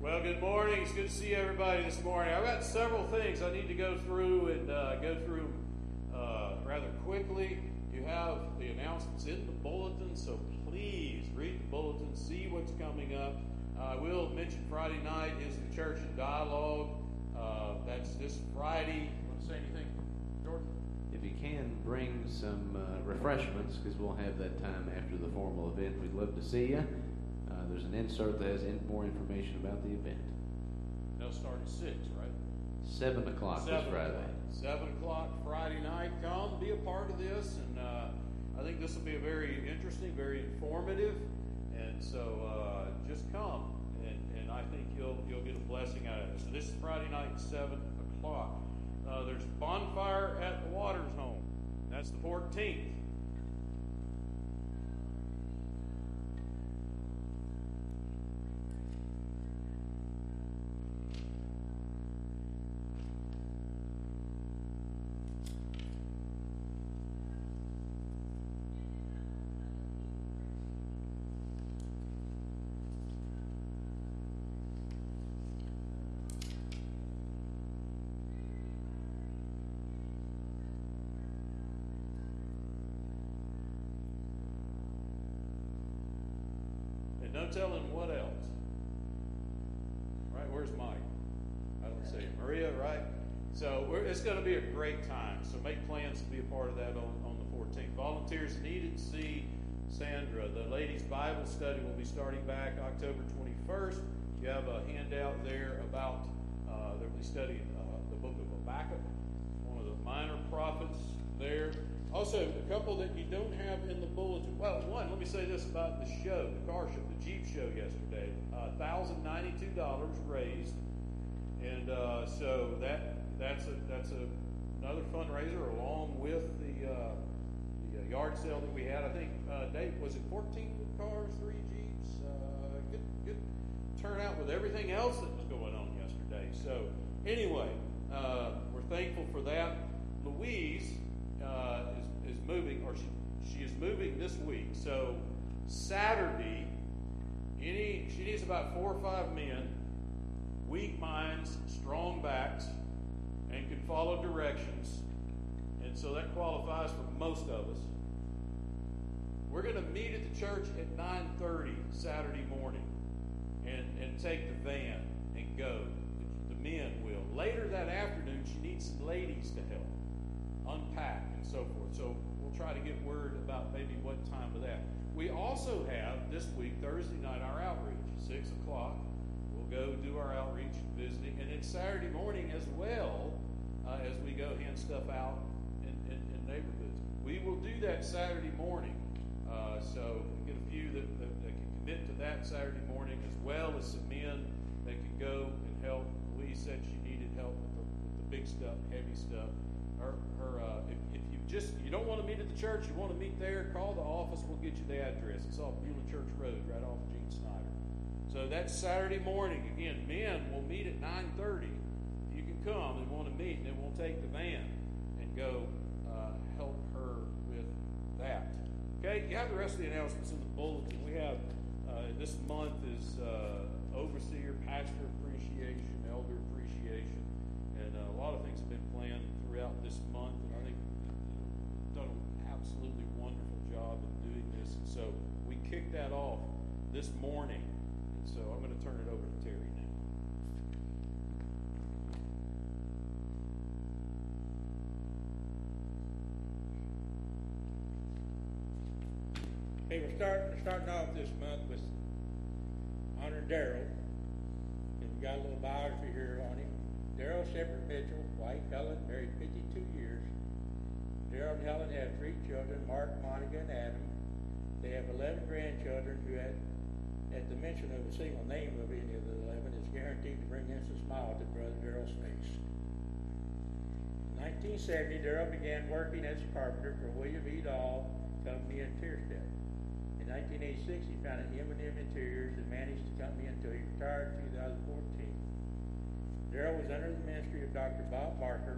Well, good morning. It's good to see everybody this morning. I've got several things I need to go through and rather quickly. You have the announcements in the bulletin, so please read the bulletin, see what's coming up. I will mention Friday night is the Church and Dialogue. That's this Friday. Want to say anything, Jordan? If you can, bring some refreshments, because we'll have that time after the formal event. We'd love to see you. There's an insert that has more information about the event. They'll start at 6, right? 7 o'clock this Friday. 7 o'clock Friday night. Come, be a part of this, and I think this will be a very interesting, very informative, and so just come, and I think you'll get a blessing out of it. So this is Friday night at 7 o'clock. There's bonfire at the Waters Home. That's the 14th. No telling what else. Right? Where's Mike? I don't see Maria, right? So it's going to be a great time. So make plans to be a part of that on the 14th. Volunteers needed to see Sandra. The ladies' Bible study will be starting back October 21st. You have a handout there about they'll be studying the book of Habakkuk, one of the minor prophets there. Also, a couple that you don't have in the bulletin. Well, one, let me say this about the show, the car show, the Jeep show yesterday. $1,092 raised, and so that's another fundraiser along with the yard sale that we had. I think Dave, was it 14 cars, 3 Jeeps? Good turnout with everything else that was going on yesterday. So anyway, we're thankful for that. Louise is moving, or she is moving this week. So Saturday, she needs about 4 or 5 men, weak minds, strong backs, and can follow directions. And so that qualifies for most of us. We're going to meet at the church at 9:30 Saturday morning and take the van and go. The men will. Later that afternoon, she needs some ladies to help unpack and so forth. So we'll try to get word about maybe what time of that. We also have this week, Thursday night, our outreach, 6 o'clock. We'll go do our outreach visiting. And then Saturday morning as well, as we go hand stuff out in neighborhoods. We will do that Saturday morning. So we get a few that can commit to that Saturday morning, as well as some men that can go and help. Louise said she needed help with the big stuff, heavy stuff. If you don't want to meet at the church, you want to meet there, call the office. We'll get you the address. It's off Beulah Church Road, right off of Gene Snyder. So that's Saturday morning. Again, men will meet at 9:30. If you can come and want to meet, then we'll take the van and go help her with that. Okay, you have the rest of the announcements in the bulletin. We have this month is overseer, pastor appreciation, elder appreciation, and a lot of things have been planned throughout this month, and I think we've done an absolutely wonderful job of doing this. And so we kicked that off this morning, and so I'm going to turn it over to Terry now. Hey, we're starting off this month with honoring Daryl, and we got a little biography here on him. Daryl Shepard Mitchell, wife Helen, married 52 years. Daryl and Helen have 3 children, Mark, Monica, and Adam. They have 11 grandchildren who, at the mention of a single name of any of the 11, is guaranteed to bring instant smile to Brother Daryl's face. In 1970, Daryl began working as a carpenter for William E. Dahl Company in Tearstep. In 1986, he founded M&M Interiors and managed the company until he retired in 2014. Daryl was under the ministry of Dr. Bob Parker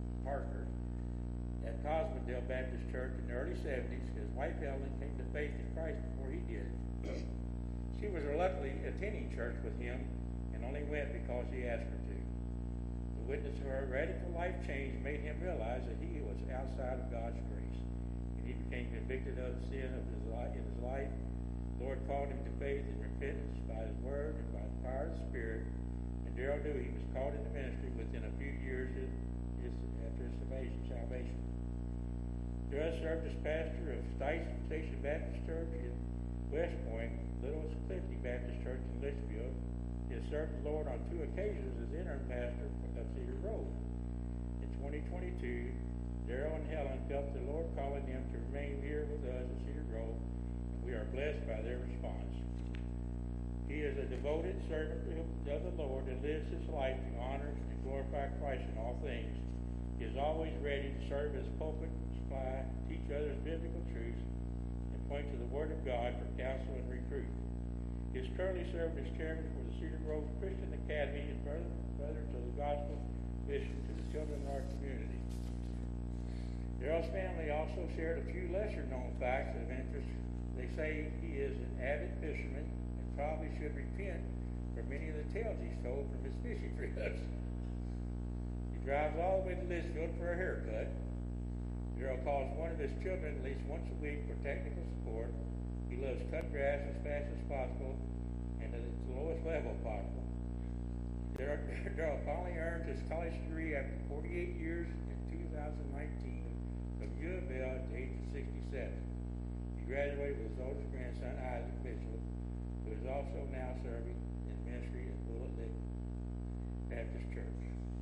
at Cosmondale Baptist Church in the early 70s. His wife Helen came to faith in Christ before he did. She was reluctantly attending church with him and only went because he asked her to. The witness of her radical life change made him realize that he was outside of God's grace, and he became convicted of the sin of his life. The Lord called him to faith and repentance by his word and by the power of the Spirit, and Darrell knew he was called into ministry within a few years after his salvation. Darrell served as pastor of Station Baptist Church in West Point, Little Clifty Baptist Church in Litchfield. He has served the Lord on 2 occasions as interim pastor of Cedar Grove. In 2022, Darrell and Helen felt the Lord calling them to remain here with us at Cedar Grove, and we are blessed by their response. He is a devoted servant of the Lord and lives his life to honor and glorify Christ in all things. He is always ready to serve as pulpit, supply, teach others biblical truths, and point to the Word of God for counsel and reproof. He is currently serving as chairman for the Cedar Grove Christian Academy and brother to the gospel mission to the children in our community. Darrell's family also shared a few lesser-known facts of interest. They say he is an avid fisherman and probably should repent for many of the tales he stole from his fishing trips. He drives all the way to Litchfield for a haircut. Darrell calls one of his children at least once a week for technical support. He loves cut grass as fast as possible and at the lowest level possible. Darrell finally earned his college degree after 48 years in 2019 from U of L at the age of 67. He graduated with his oldest grandson, Isaac Mitchell, who is also now serving in ministry at Bullet Lick Baptist Church.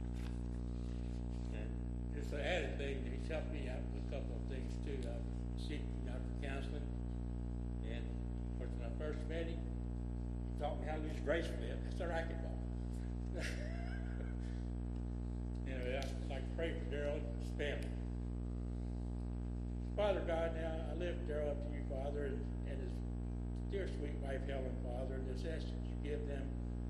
And just an added thing, he's helped me out with a couple of things too. I'm seeking out for counseling. And of course, when I first met him, he taught me how to use brace flip. That's a racquetball. Anyway, I'd like to pray for Darrell and his family. Father God, now I lift Darrell up to you, Father, and his dear sweet wife Helen, Father, and just ask that you give them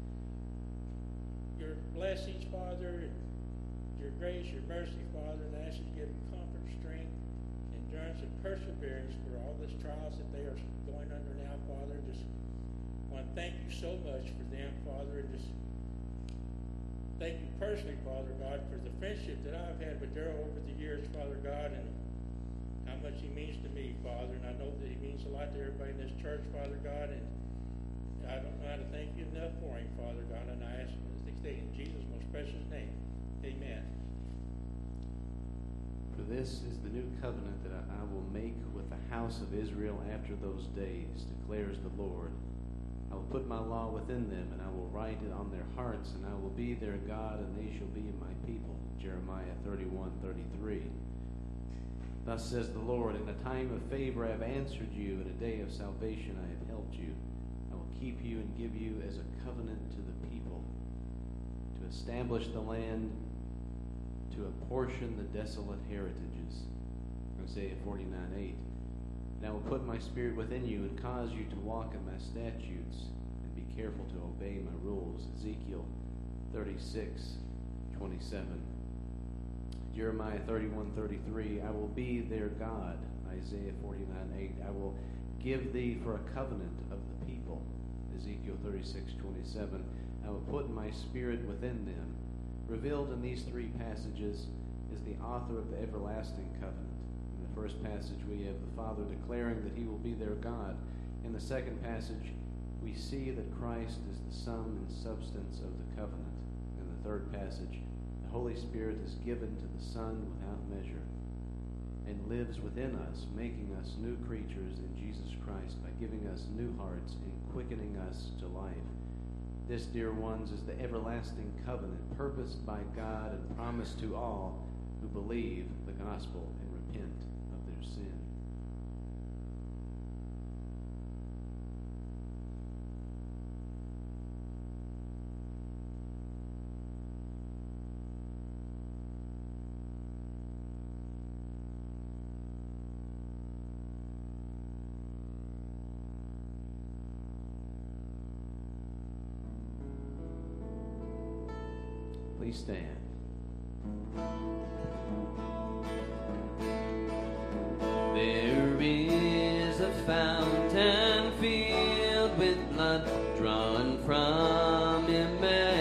your blessings, Father, and your grace, your mercy, Father, and I ask you to give them comfort, strength, endurance, and perseverance for all these trials that they are going under now, Father. Just want to thank you so much for them, Father, and just thank you personally, Father God, for the friendship that I've had with Darrell over the years, Father God, and how much he means to me, Father. And I know that he means a lot to everybody in this church, Father God, and I don't know how to thank you enough for him, Father God, and I ask this in Jesus' most precious name. Amen. For this is the new covenant that I will make with the house of Israel after those days, declares the Lord. I will put my law within them, and I will write it on their hearts, and I will be their God, and they shall be my people. Jeremiah 31:33. Thus says the Lord, in a time of favor I have answered you, in a day of salvation I have helped you. I will keep you and give you as a covenant to the people, to establish the land, to apportion the desolate heritages. Isaiah 49:8. And I will put my spirit within you and cause you to walk in my statutes and be careful to obey my rules. Ezekiel 36:27. Jeremiah 31:33. I will be their God. Isaiah 49:8. I will give thee for a covenant of the people. Ezekiel 36:27. I will put my spirit within them. Revealed in these three passages is the author of the everlasting covenant. In the first passage, we have the Father declaring that he will be their God. In the second passage, we see that Christ is the sum and substance of the covenant. In the third passage, the Holy Spirit is given to the Son without measure and lives within us, making us new creatures in Jesus Christ by giving us new hearts and quickening us to life. This, dear ones, is the everlasting covenant purposed by God and promised to all who believe the gospel and repent of their sin. Please stand. There is a fountain filled with blood drawn from Emmanuel.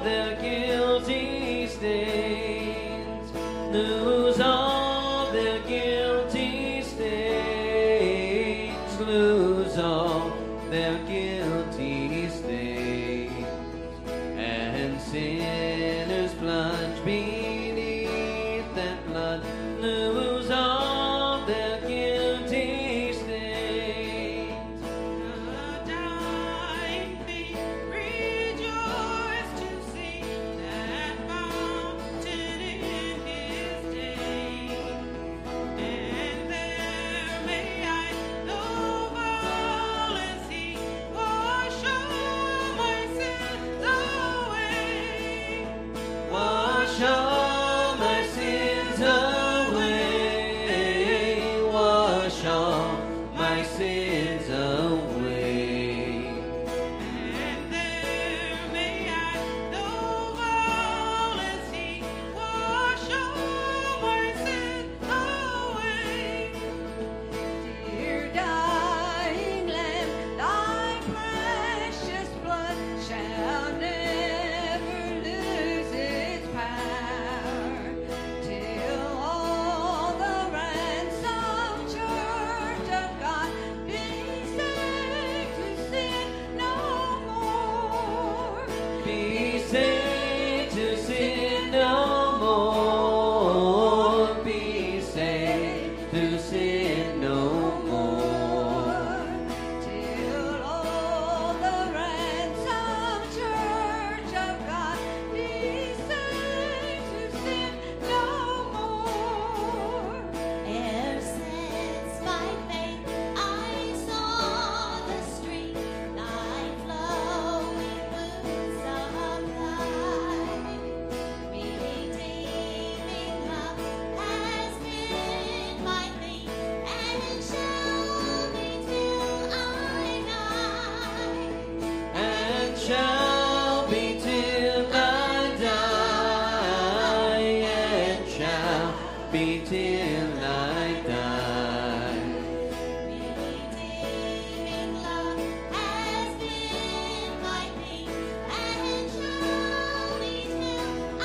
their guilty stains, lose all their guilty stains, lose all their guilty stains, and sinners plunge beneath that blood, lose all their guilty stains. The dying thief rejoiced to see that fountain in his day, and there may I know all as he wash all my sins away. Wash all my sins away, wash all my sins away. And there may I know all as he wash all my sins away. Dear dying Lamb, thy precious blood shall never lose its power, till all the ransomed church of God be saved to sin no more. Be saved to sin no more, be saved to sin no more. Till all the ransomed church of God be saved to sin no more. Ever since by faith I saw the stream, thy flowing wounds supplied, redeeming love has been my theme, and shall be till I die. And shall be till I die, and shall be till I die. Redeeming love has been my theme, and shall be till I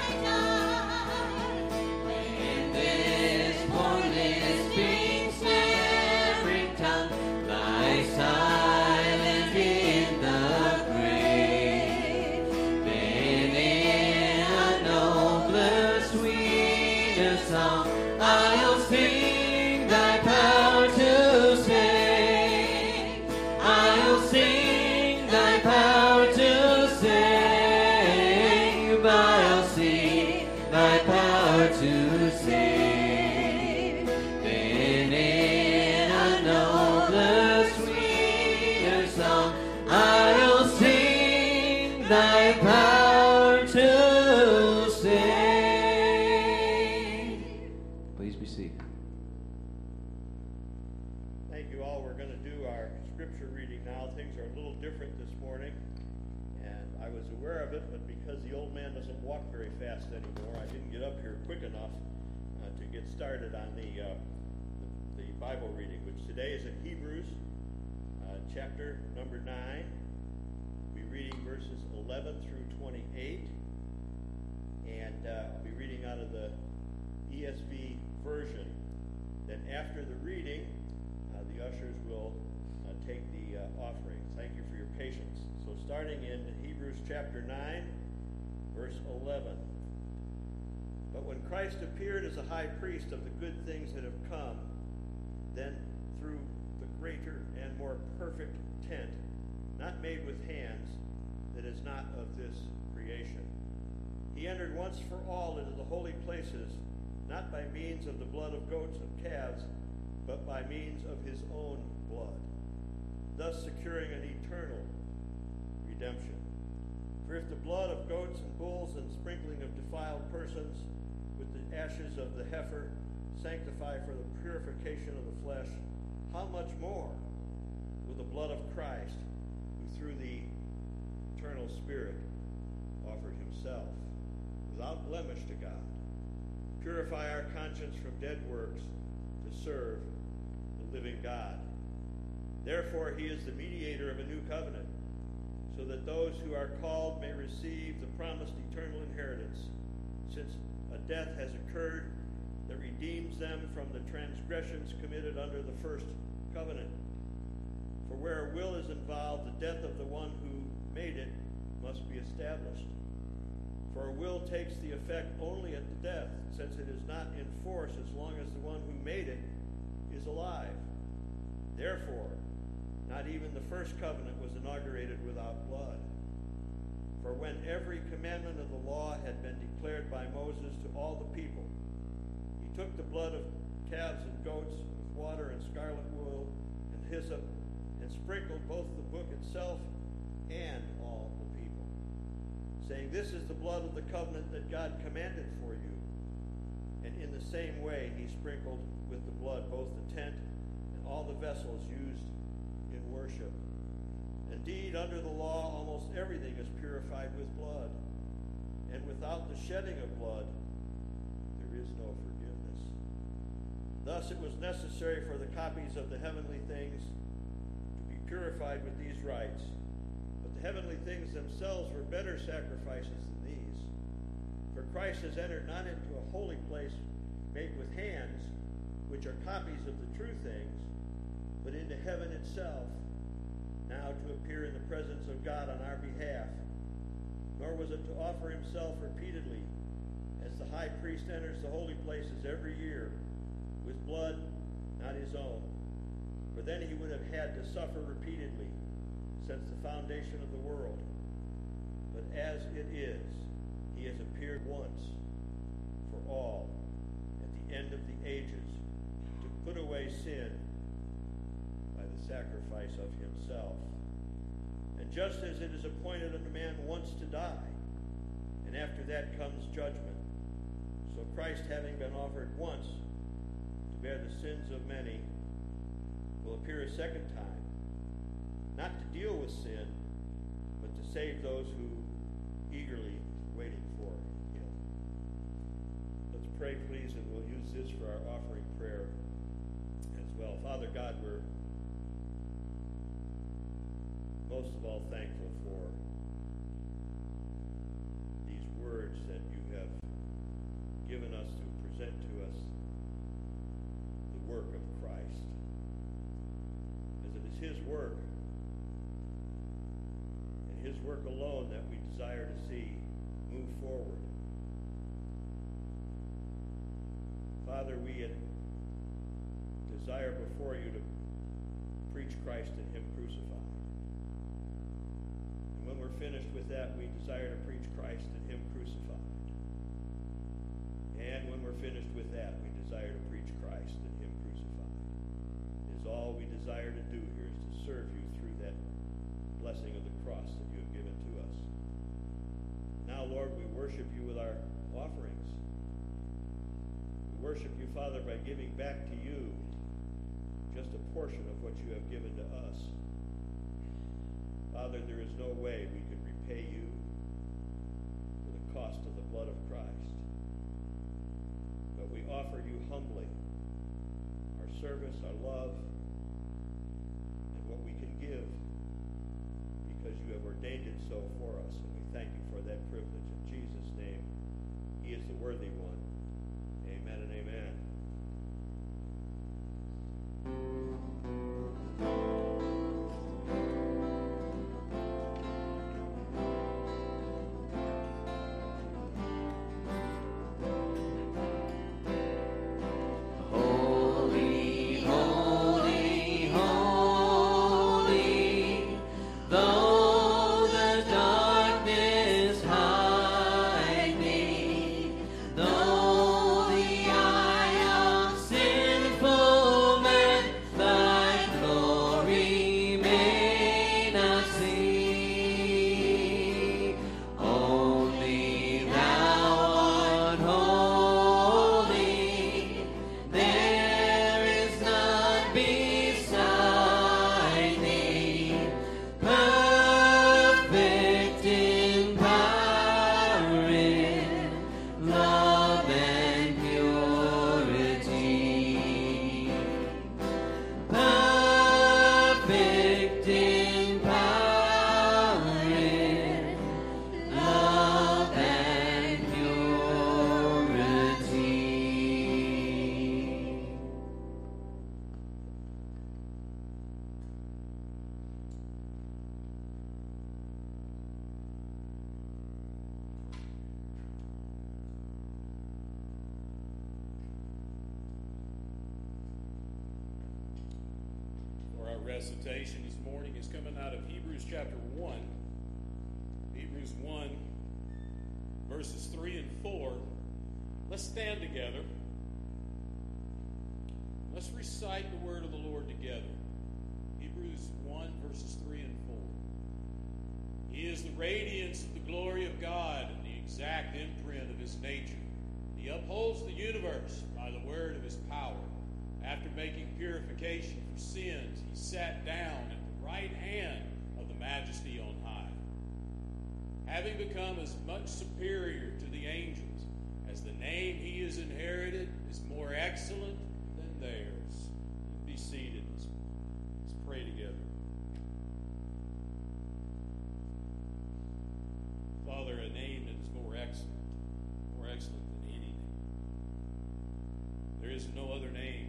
die. In this poor lisping, stammering tongue lies silent in the grave, then in a nobler, sweeter song I'll sing thy power to save. I'll sing thy power to save. I'll sing thy power to save. Then in a nobler, sweeter song I'll sing thy power to save. Please be seated. Thank you all. We're going to do our scripture reading now. Things are a little different this morning, and I was aware of it, but because the old man doesn't walk very fast anymore, I didn't get up here quick enough to get started on the Bible reading, which today is in Hebrews chapter number 9. We'll be reading verses 11 through 28, and I'll be reading out of the ESV version. Then after the reading, the ushers will take the offering. Thank you for your patience. So starting in Hebrews chapter 9, verse 11. But when Christ appeared as a high priest of the good things that have come, then through the greater and more perfect tent, not made with hands, that is not of this creation, he entered once for all into the holy places, not by means of the blood of goats and calves, but by means of his own blood, thus securing an eternal redemption. For if the blood of goats and bulls and sprinkling of defiled persons with the ashes of the heifer sanctify for the purification of the flesh, how much more will the blood of Christ, who through the eternal Spirit offered himself without blemish to God, purify our conscience from dead works to serve the living God. Therefore he is the mediator of a new covenant, so that those who are called may receive the promised eternal inheritance, since a death has occurred that redeems them from the transgressions committed under the first covenant. For where a will is involved, the death of the one who made it must be established. For a will takes the effect only at the death, since it is not in force as long as the one who made it is alive. Therefore, not even the first covenant was inaugurated without blood. For when every commandment of the law had been declared by Moses to all the people, he took the blood of calves and goats with water and scarlet wool and hyssop, and sprinkled both the book itself and all the people, saying, "This is the blood of the covenant that God commanded for you." And in the same way he sprinkled with the blood both the tent and all the vessels used in worship. Indeed, under the law, almost everything is purified with blood, and without the shedding of blood, there is no forgiveness. Thus it was necessary for the copies of the heavenly things to be purified with these rites. But the heavenly things themselves were better sacrifices than these. For Christ has entered not into a holy place made with hands, which are copies of the true things, but into heaven itself, now to appear in the presence of God on our behalf. Nor was it to offer himself repeatedly, as the high priest enters the holy places every year, with blood not his own. For then he would have had to suffer repeatedly, since the foundation of the world. But as it is, he has appeared once for all at the end of the ages, to put away sin by the sacrifice of himself. And just as it is appointed unto man once to die, and after that comes judgment, so Christ, having been offered once to bear the sins of many, will appear a second time, not to deal with sin, but to save those who eagerly waiting for him. Let's pray, please, and we'll use this for our offering prayer as well. Father God, we're most of all thankful for these words that you have given us to present to us the work of Christ, as it is his work and his work alone that we desire to see move forward. Father, we desire before you to preach Christ and him crucified. And when we're finished with that, we desire to preach Christ and him crucified. And when we're finished with that, we desire to preach Christ and him crucified. It is all we desire to do here is to serve you through that blessing of the cross that you have given to us. Now, Lord, we worship you with our offerings. We worship you, Father, by giving back to you just a portion of what you have given to us. Father, there is no way we could repay you for the cost of the blood of Christ. But we offer you humbly our service, our love, and what we can give, because you have ordained it so for us, and we thank you for that privilege. In Jesus' name, he is the worthy one. Amen and amen. Holy, holy, holy, though the darkness hide me, though the eye Our recitation this morning is coming out of Hebrews chapter 1. Hebrews 1, verses 3 and 4. Let's stand together. Let's recite the word of the Lord together. Hebrews 1, verses 3 and 4. He is the radiance of the glory of God and the exact imprint of his nature. He upholds the universe by the word of his power. After making purification for sins, he sat down at the right hand of the majesty on high. Having become as much superior to the angels as the name he has inherited is more excellent than theirs. Be seated. Let's pray together. Father, a name that is more excellent than any name. There is no other name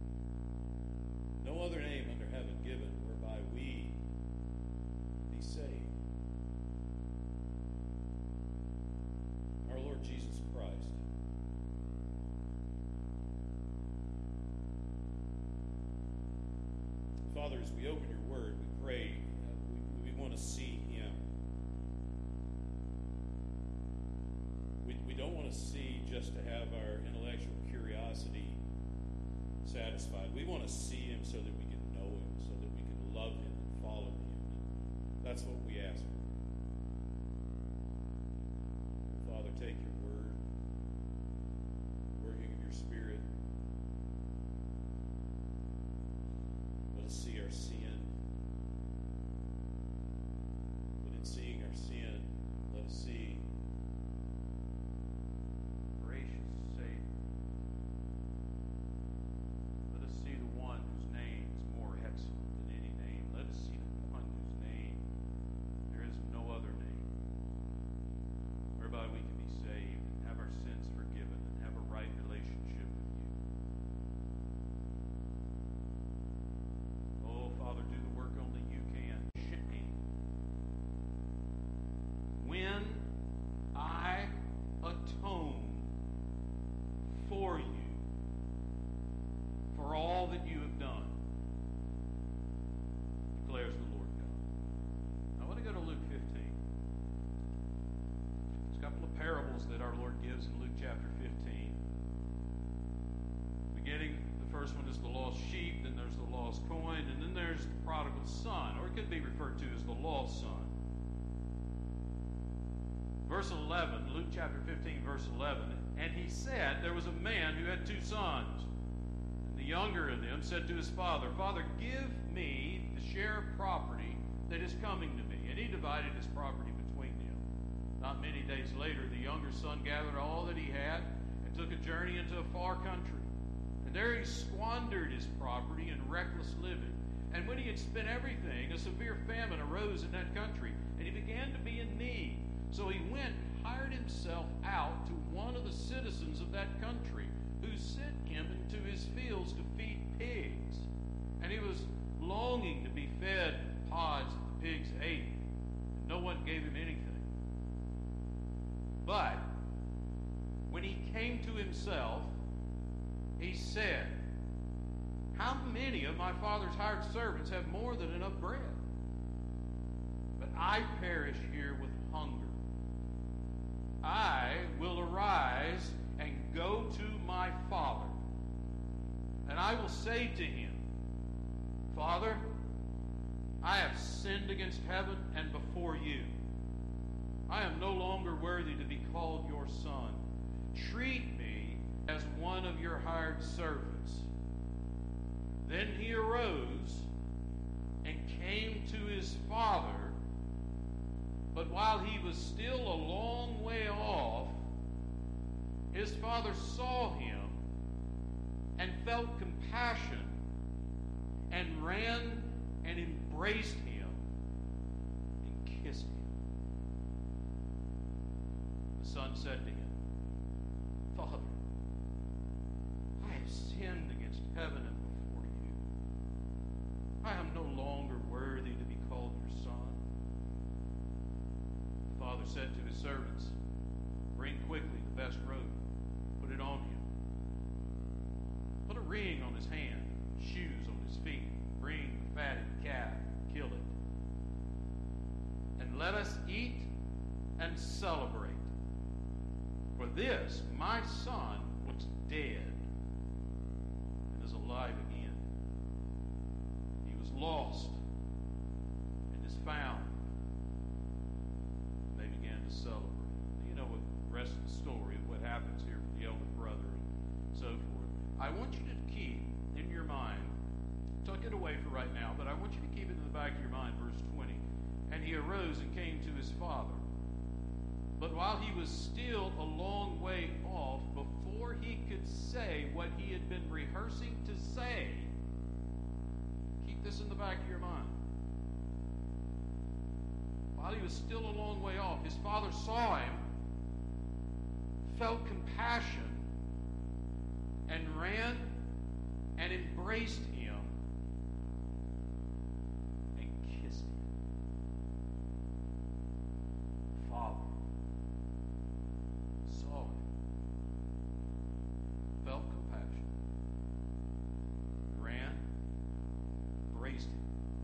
under heaven given whereby we be saved. Our Lord Jesus Christ. Father, as we open your word, we pray we want to see him. We don't want to see just to have our intellectual curiosity satisfied. We want to see him so that we can know him, so that we can love him and follow him. That's what we ask for. Father, take your word, working of your Spirit. Let us see our sin. But in seeing our sin, let us see gracious Savior. Let us see the one whose name is more excellent than any name. Let us see the one whose name there is no other name, whereby we can be saved and have our sins forgiven and have a right relationship with you. Oh, Father, do the work only you can. When I atone for you for all that you have done, declares the Lord God. I want to go to Luke 15. There's a couple of parables that our Lord gives in Luke chapter 15. Beginning, the first one is the lost sheep, then there's the lost coin, and then there's the prodigal son, or it could be referred to as the lost son. Verse 11, Luke chapter 15, verse 11, and he said, there was a man who had two sons. And the younger of them said to his father, Father, give me the share of property that is coming to me. And he divided his property between them. Not many days later, the younger son gathered all that he had and took a journey into a far country. And there he squandered his property in reckless living. And when he had spent everything, a severe famine arose in that country, and he began to be in need. So he went and hired himself out to one of the citizens of that country, who sent him into his fields to feed pigs. And he was longing to be fed with pods that the pigs ate, and no one gave him anything. But when he came to himself, he said, how many of my father's hired servants have more than enough bread? But I perish here with hunger. I will arise and go to my father, and I will say to him, Father, I have sinned against heaven and before you. I am no longer worthy to be called your son. Treat me as one of your hired servants. Then he arose and came to his father. But while he was still a long way off, his father saw him and felt compassion and ran and embraced him and kissed him. The son said to him, Father, I have sinned against heaven and before you. I am no longer worthy to be called your son. The father said to his servants, bring quickly the best robe, put it on him. Put a ring on his hand, shoes on his feet. Bring bring the fatted calf, kill it. And let us eat and celebrate. For this, my son was dead and is alive again. He was lost and is found. And they began to celebrate. You know what the rest of the story of what happens here with the elder brother and so forth. I want you to keep in your mind, tuck it away for right now, but I want you to keep it in the back of your mind, verse 20. And he arose and came to his father. But while he was still a long way off, before he could say what he had been rehearsing to say, keep this in the back of your mind. While he was still a long way off, his father saw him, felt compassion, and ran and embraced him and kissed him. Father saw him, felt compassion, ran, embraced him,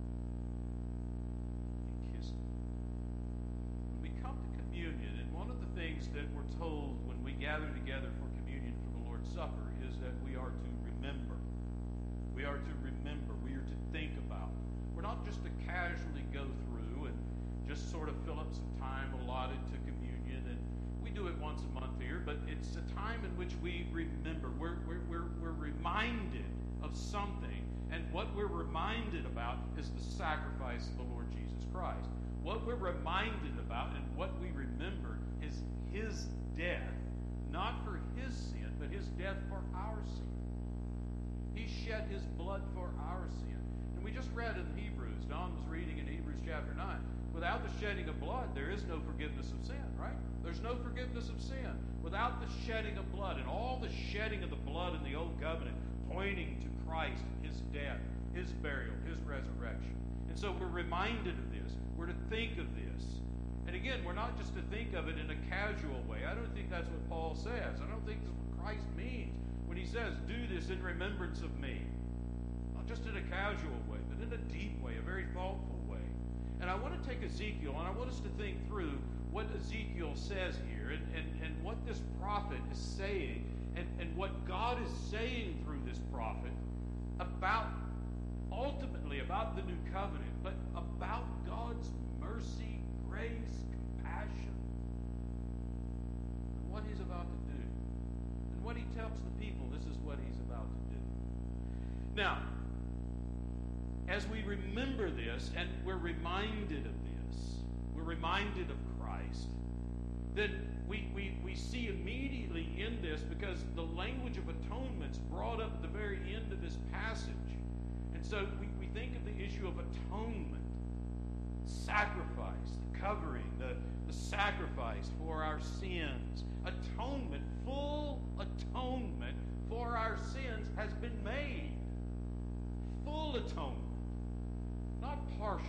and kissed him. When we come to communion, and one of the things that we're told when we gather together for communion for the Lord's Supper is that we are to remember. We are to remember. We are to think about. We're not just to casually go through and just sort of fill up some time allotted to communion, and we do it once a month here, but it's a time in which we remember. We're reminded of something, and what we're reminded about is the sacrifice of the Lord Jesus Christ. What we're reminded about and what we remember is his death, not for his sin, but his death for our sin. He shed his blood for our sin. And we just read in Hebrews, Don was reading in Hebrews chapter 9, without the shedding of blood, there is no forgiveness of sin, right? There's no forgiveness of sin. Without the shedding of blood, and all the shedding of the blood in the Old Covenant, pointing to Christ, his death, his burial, his resurrection. And so we're reminded of this. We're to think of this. And again, we're not just to think of it in a casual way. I don't think that's what Paul says. I don't think that's what Christ means when he says, do this in remembrance of me. Not just in a casual way, but in a deep way, a very thoughtful way. And I want to take Ezekiel, and I want us to think through what Ezekiel says here, and what this prophet is saying, and what God is saying through this prophet about, ultimately, about the new covenant, but about God's mercy, grace, compassion, and what he's about to do. And what he tells the people, this is what he's about to do. Now, as we remember this, and we're reminded of this, we're reminded of Christ, then we see immediately in this, because the language of atonement's brought up at the very end of this passage. And so we think of the issue of atonement, sacrifice, the covering, the sacrifice for our sins. Atonement, full atonement for our sins has been made. Full atonement, not partial.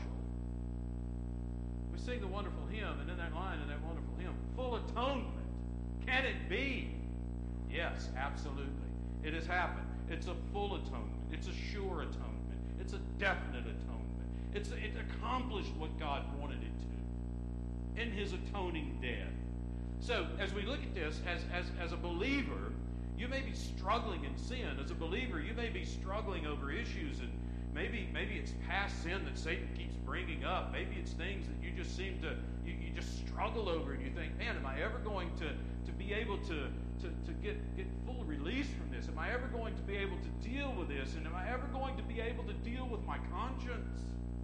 We sing the wonderful hymn, and in that line, in that wonderful hymn, full atonement. Can it be? Yes, absolutely. It has happened. It's a full atonement. It's a sure atonement. It's a definite atonement. It accomplished what God wanted it to in his atoning death. So, as we look at this, as a believer, you may be struggling in sin. As a believer, you may be struggling over issues, and maybe it's past sin that Satan keeps bringing up. Maybe it's things that you just seem to, you just struggle over, and you think, man, am I ever going to be able to get full release from this? Am I ever going to be able to deal with this? And am I ever going to be able to deal with my conscience?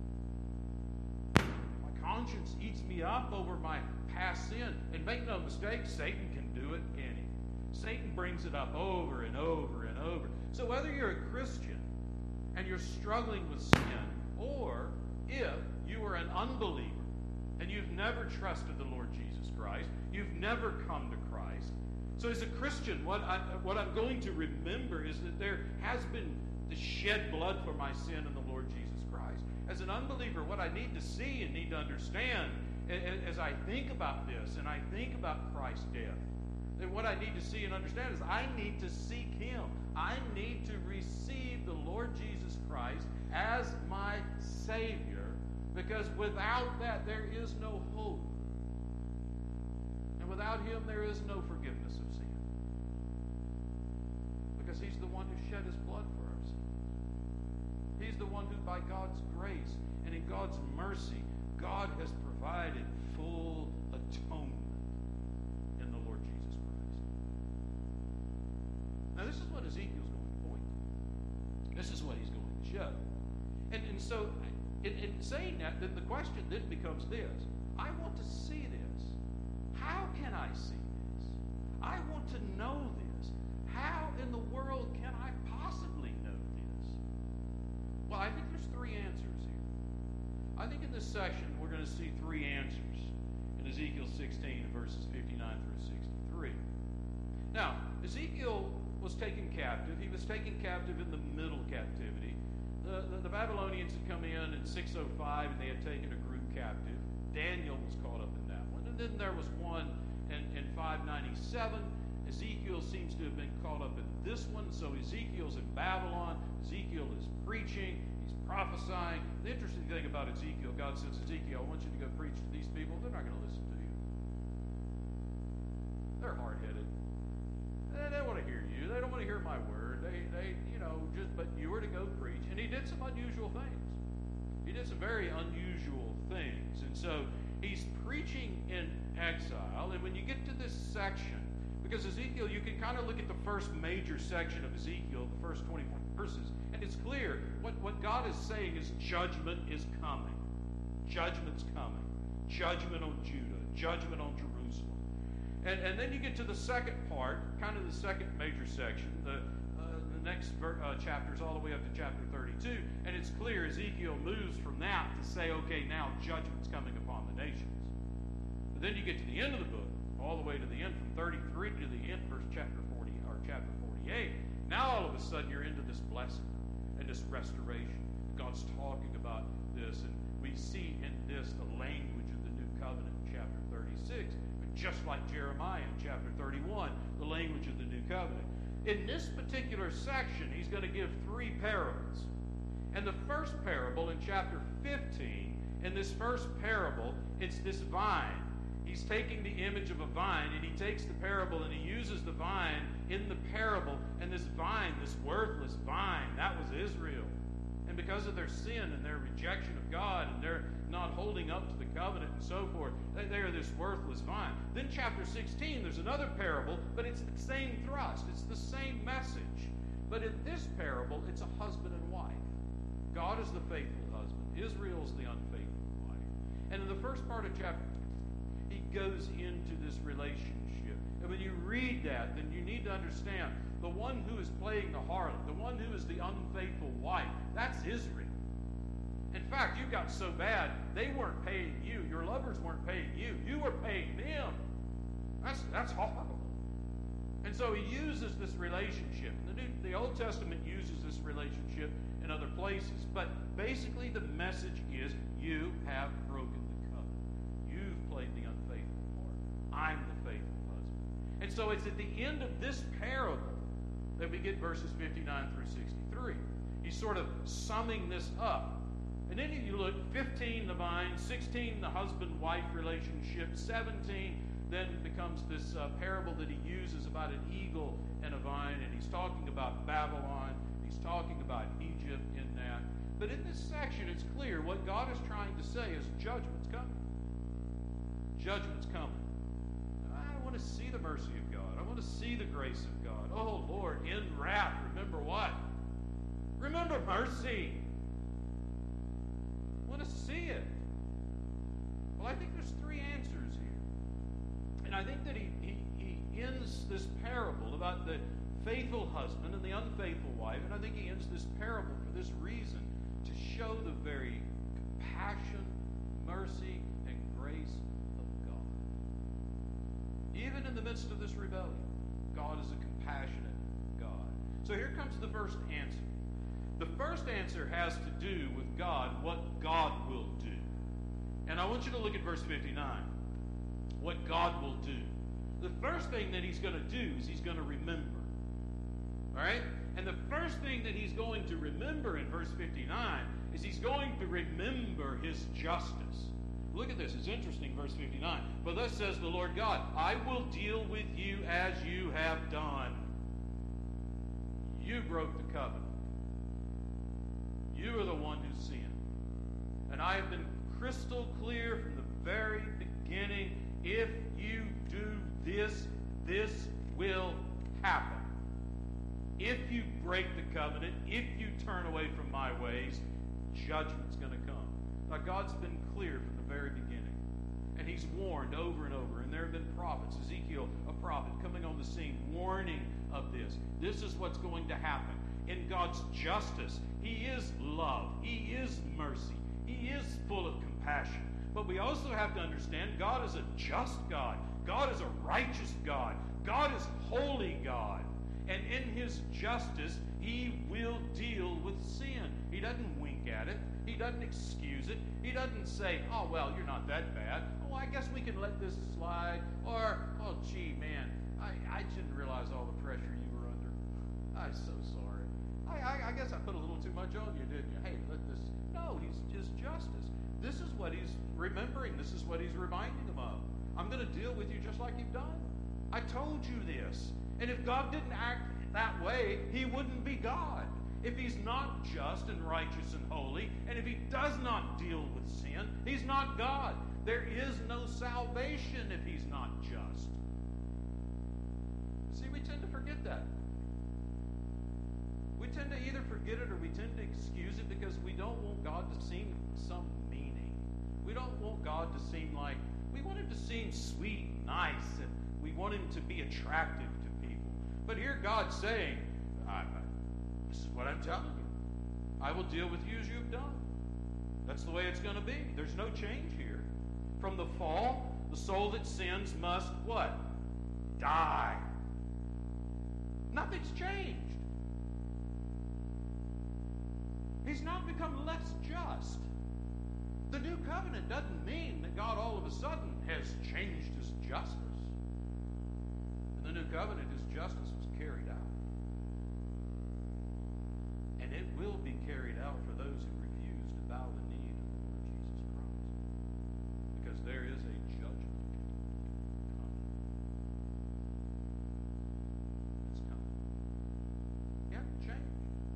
My conscience eats me up over my past sin. And make no mistake, Satan can do it, can he? Satan brings it up over and over and over. So whether you're a Christian and you're struggling with sin, or if you are an unbeliever and you've never trusted the Lord Jesus Christ, you've never come to Christ. So as a Christian, what I'm going to remember is that there has been the shed blood for my sin in the Lord Jesus Christ. As an unbeliever, what I need to see and need to understand as I think about this and I think about Christ's death, And what I need to see and understand is I need to seek Him. I need to receive the Lord Jesus Christ as my Savior, because without that there is no hope. And without Him there is no forgiveness of sin. Because He's the one who shed His blood for our sin. He's the one who, by God's grace and in God's mercy, God has provided full atonement in the Lord Jesus Christ. Now, this is what Ezekiel's going to point to. This is what he's going to show. And so, in saying that, then the question then becomes this. I want to see this. How can I see this? I want to know this. How in the world can I possibly know this? Well, I think there's three answers here. I think in this section we're going to see three answers in Ezekiel 16, verses 59 through 63. Now, Ezekiel was taken captive. He was taken captive in the middle captivity. The Babylonians had come in 605, and they had taken a group captive. Daniel was caught up in that one. And then there was one in 597. Ezekiel seems to have been caught up in this one. So Ezekiel's in Babylon. Ezekiel is preaching. He's prophesying. The interesting thing about Ezekiel, God says, Ezekiel, I want you to go preach to these people. They're not going to listen to you. They're hard-headed. They don't want to hear you. They don't want to hear my word. But you were to go preach. And he did some unusual things. He did some very unusual things. And so he's preaching in exile. And when you get to this section, because Ezekiel, you can kind of look at the first major section of Ezekiel, the first 24 verses, and it's clear what God is saying is judgment is coming. Judgment's coming. Judgment on Judah. Judgment on Jerusalem. And then you get to the second part, kind of the second major section, the next chapters all the way up to chapter 32, and it's clear Ezekiel moves from that to say, okay, now judgment's coming upon the nations. But then you get to the end of the book, all the way to the end, from 33 to the end, chapter 48. Now all of a sudden you're into this blessing and this restoration. God's talking about this, and we see in this the language of the new covenant in chapter 36. But just like Jeremiah in chapter 31, the language of the new covenant. In this particular section, he's going to give three parables. And the first parable in chapter 15, in this first parable, it's this vine. He's taking the image of a vine, and he takes the parable and he uses the vine in the parable. And this vine, this worthless vine, that was Israel. And because of their sin and their rejection of God and their not holding up to the covenant and so forth, they are this worthless vine. Then chapter 16, there's another parable, but it's the same thrust. It's the same message. But in this parable, it's a husband and wife. God is the faithful husband. Israel is the unfaithful wife. And in the first part of chapter 2, he goes into this relationship. And when you read that, then you need to understand the one who is playing the harlot, the one who is the unfaithful wife, that's Israel. In fact, you got so bad, they weren't paying you. Your lovers weren't paying you. You were paying them. That's horrible. And so he uses this relationship. The Old Testament uses this relationship in other places. But basically the message is you have broken the covenant. You've played the unfaithful part. I'm the faithful husband. And so it's at the end of this parable that we get verses 59 through 63. He's sort of summing this up. And then you look, 15, the vine, 16, the husband-wife relationship, 17, then becomes this parable that he uses about an eagle and a vine, and he's talking about Babylon, he's talking about Egypt in that. But in this section, it's clear what God is trying to say is judgment's coming. Judgment's coming. I want to see the mercy of God. I want to see the grace of God. Oh, Lord, in wrath, remember what? Remember mercy. I want to see it. Well, I think there's three answers here. And I think that he ends this parable about the faithful husband and the unfaithful wife, and I think he ends this parable for this reason, to show the very compassion, mercy, and grace of God. Even in the midst of this rebellion, God is a compassionate God. So here comes the first answer. The first answer has to do with God, what God will do. And I want you to look at verse 59. What God will do. The first first thing that he's going to do is he's going to remember. All right? And the first thing that he's going to remember in verse 59 is he's going to remember his justice. Look at this. It's interesting, verse 59. For thus says the Lord God, I will deal with you as you have done. You broke the covenant. You are the one who sinned. And I have been crystal clear from the very beginning. If you do this, this will happen. If you break the covenant, if you turn away from my ways, judgment's going to come. Now, God's been clear from the very beginning. And he's warned over and over. And there have been prophets, Ezekiel, a prophet, coming on the scene, warning of this. This is what's going to happen. In God's justice, he is love. He is mercy. He is full of compassion. But we also have to understand God is a just God. God is a righteous God. God is holy God. And in his justice, he will deal with sin. He doesn't wink at it. He doesn't excuse it. He doesn't say, oh, well, you're not that bad. Oh, I guess we can let this slide. Or, oh, gee, man, I didn't realize all the pressure you were under. I'm so sorry. I guess I put a little too much on you, didn't you? Hey, let this. No, he's just justice. This is what he's remembering. This is what he's reminding them of. I'm going to deal with you just like you've done. I told you this. And if God didn't act that way, he wouldn't be God. If he's not just and righteous and holy, and if he does not deal with sin, he's not God. There is no salvation if he's not just. See, we tend to forget that. We tend to either forget it or we tend to excuse it because we don't want God to seem some meaning. We don't want God to seem like, we want him to seem sweet and nice, and we want him to be attractive to people. But here God's saying, this is what I'm telling you. I will deal with you as you've done. That's the way it's going to be. There's no change here. From the fall, the soul that sins must what? Die. Nothing's changed. He's not become less just. The new covenant doesn't mean that God all of a sudden has changed his justice. In the new covenant, his justice was carried out. And it will be carried out for those who refuse to bow the knee to the Lord Jesus Christ. Because there is a judgment coming. It's coming. He hasn't changed.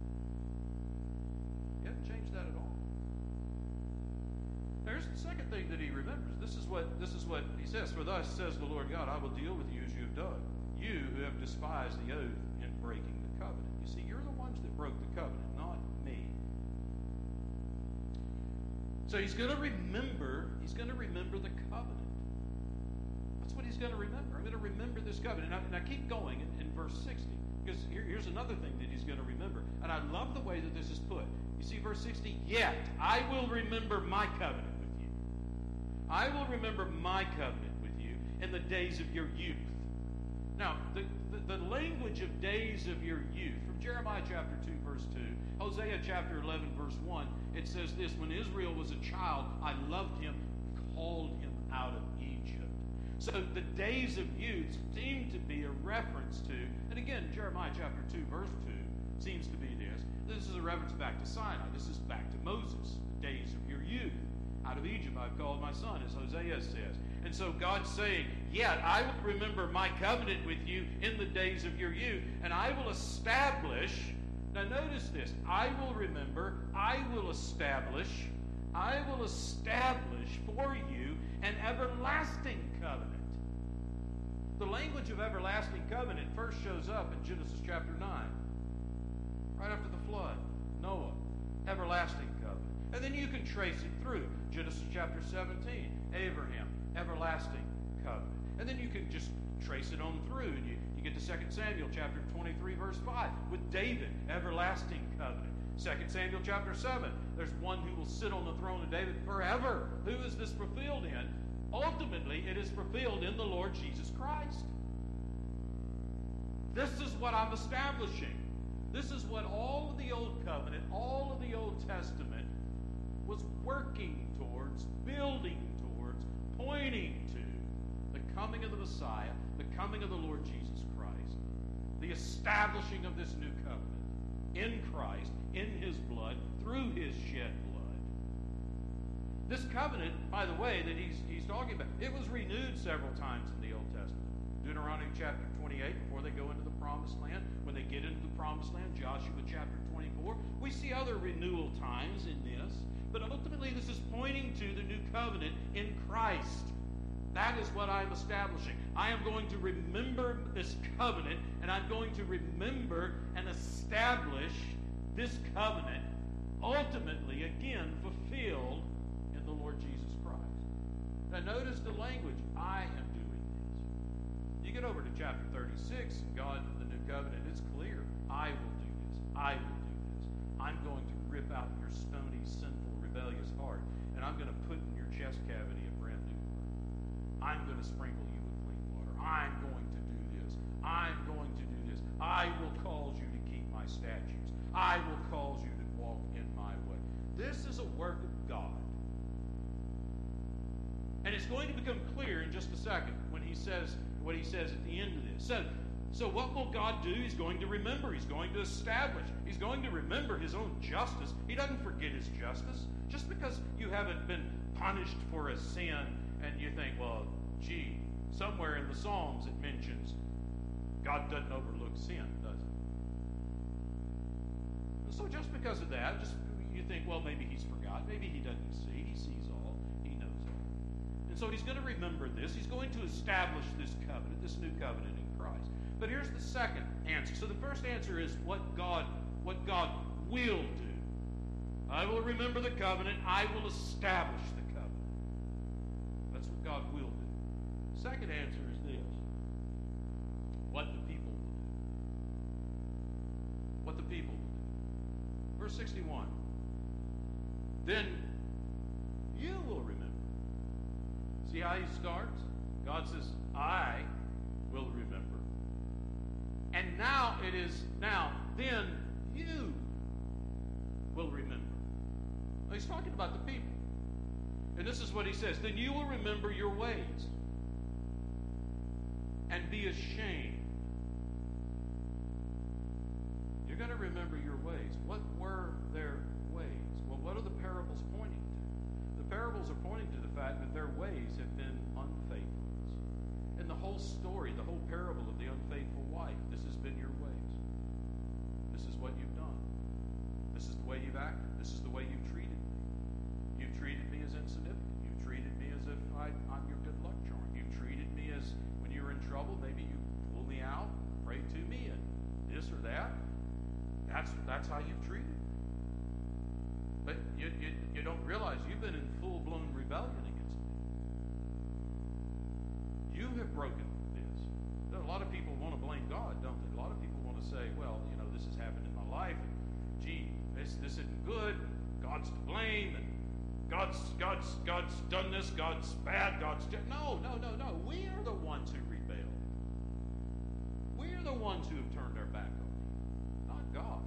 He hasn't changed that at all. There's the second thing that he remembers. This is what he says. For thus says the Lord God, I will deal with you as you have done. You who have despised the oath in breaking the covenant. You see, you're the ones that broke the covenant, not me. So he's going to remember the covenant. That's what he's going to remember. I'm going to remember this covenant. And I keep going in verse 60. Because here's another thing that he's going to remember. And I love the way that this is put. You see verse 60? Yet I will remember my covenant with you. I will remember my covenant with you in the days of your youth. Now, the language of days of your youth, from Jeremiah chapter 2, verse 2, Hosea chapter 11, verse 1, it says this, when Israel was a child, I loved him, called him out of Egypt. So the days of youth seem to be a reference to, and again, Jeremiah chapter 2, verse 2, seems to be this. This is a reference back to Sinai. This is back to Moses, the days of your youth. Out of Egypt I've called my son, as Hosea says. And so God's saying, yet I will remember my covenant with you in the days of your youth, and I will establish, now notice this, I will remember, I will establish for you an everlasting covenant. The language of everlasting covenant first shows up in Genesis chapter 9, right after the flood. Noah, everlasting covenant. And then you can trace it through. Genesis chapter 17, Abraham, everlasting covenant. And then you can just trace it on through, and you get to 2 Samuel chapter 23, verse 5, with David, everlasting covenant. 2 Samuel chapter 7, there's one who will sit on the throne of David forever. Who is this fulfilled in? Ultimately, it is fulfilled in the Lord Jesus Christ. This is what I'm establishing. This is what all of the Old Covenant, all of the Old Testament was working towards, building towards, pointing to the coming of the Messiah, the coming coming of the Lord Jesus Christ, the establishing of this new covenant in Christ, in his blood, through his shed blood. This covenant, by the way, that he's talking about, it was renewed several times in the Old Testament. Deuteronomy chapter 28, before they go into the promised land. When they get into the promised land, Joshua chapter 24. We see other renewal times in this. But ultimately, this is pointing to the new covenant in Christ. That is what I'm establishing. I am going to remember this covenant, and I'm going to remember and establish this covenant, ultimately, again, fulfilled in the Lord Jesus Christ. Now, notice the language, I am doing this. You get over to chapter 36, and God, in the new covenant, it's clear. I will do this. I will do this. I'm going to rip out your stony, sinful, rebellious heart, and I'm going to put in your chest cavity a brand new heart. I'm going to sprinkle you with clean water. I'm going to do this. I'm going to do this. I will cause you to keep my statutes. I will cause you to walk in my way. This is a work of God. And it's going to become clear in just a second when he says what he says at the end of this. So what will God do? He's going to remember. He's going to establish. He's going to remember his own justice. He doesn't forget his justice. Just because you haven't been punished for a sin and you think, well, gee, somewhere in the Psalms it mentions God doesn't overlook sin, does it? And so just because of that, you think, well, maybe he's forgotten. Maybe he doesn't see. He sees all. He knows all. And so he's going to remember this. He's going to establish this covenant, this new covenant in Christ. But here's the second answer. So the first answer is what God will do. I will remember the covenant. I will establish the covenant. That's what God will do. Second answer is this. What the people will do. What the people will do. Verse 61. Then you will remember. See how he starts? God says, I will remember. And now it is, then you will remember. Now he's talking about the people. And this is what he says. Then you will remember your ways and be ashamed. You're going to remember your ways. What were their ways? Well, what are the parables pointing to? The parables are pointing to the fact that their ways have been unfaithfulness. And the whole story, the whole parable of the unfaithful wife, this has been your ways. This is what you've done. This is the way you've acted. This is the way you've treated me. You've treated me as insignificant. You've treated me as if I'm your good luck charm. You've treated me as when you were in trouble, maybe you pull me out, pray to me, and this or that. That's how you've treated me. But you don't realize you've been in full-blown rebellion against me. You have broken this. A lot of people want to blame God, don't they? A lot of people want to say, well, this has happened in my life, and gee, this isn't good. God's to blame, and God's done this. God's bad. No. We are the ones who rebelled. We are the ones who have turned our back on Him, not God.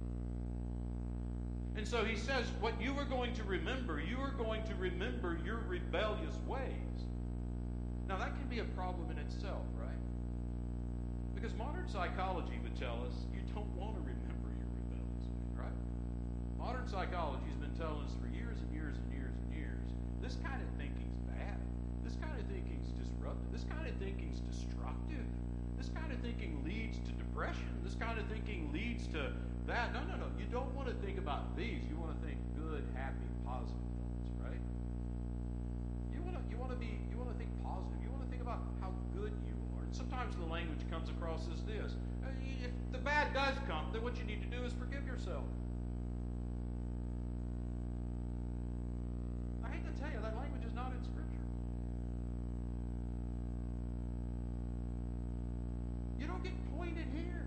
And so he says, what you are going to remember, you are going to remember your rebellious ways. Now that can be a problem in itself, right? Because modern psychology would tell us you don't want to remember your rebellious ways, right? Modern psychology has been telling us for years and years and years and years, this kind of thinking's bad. This kind of thinking's disruptive. This kind of thinking's destructive. This kind of thinking leads to depression. This kind of thinking leads to that. No. You don't want to think about these. You want to think good, happy, positive thoughts, right? You want to think positive. You want to think about how good you are. And sometimes the language comes across as this. If the bad does come, then what you need to do is forgive yourself. I hate to tell you, that language is not in Scripture. You don't get pointed here.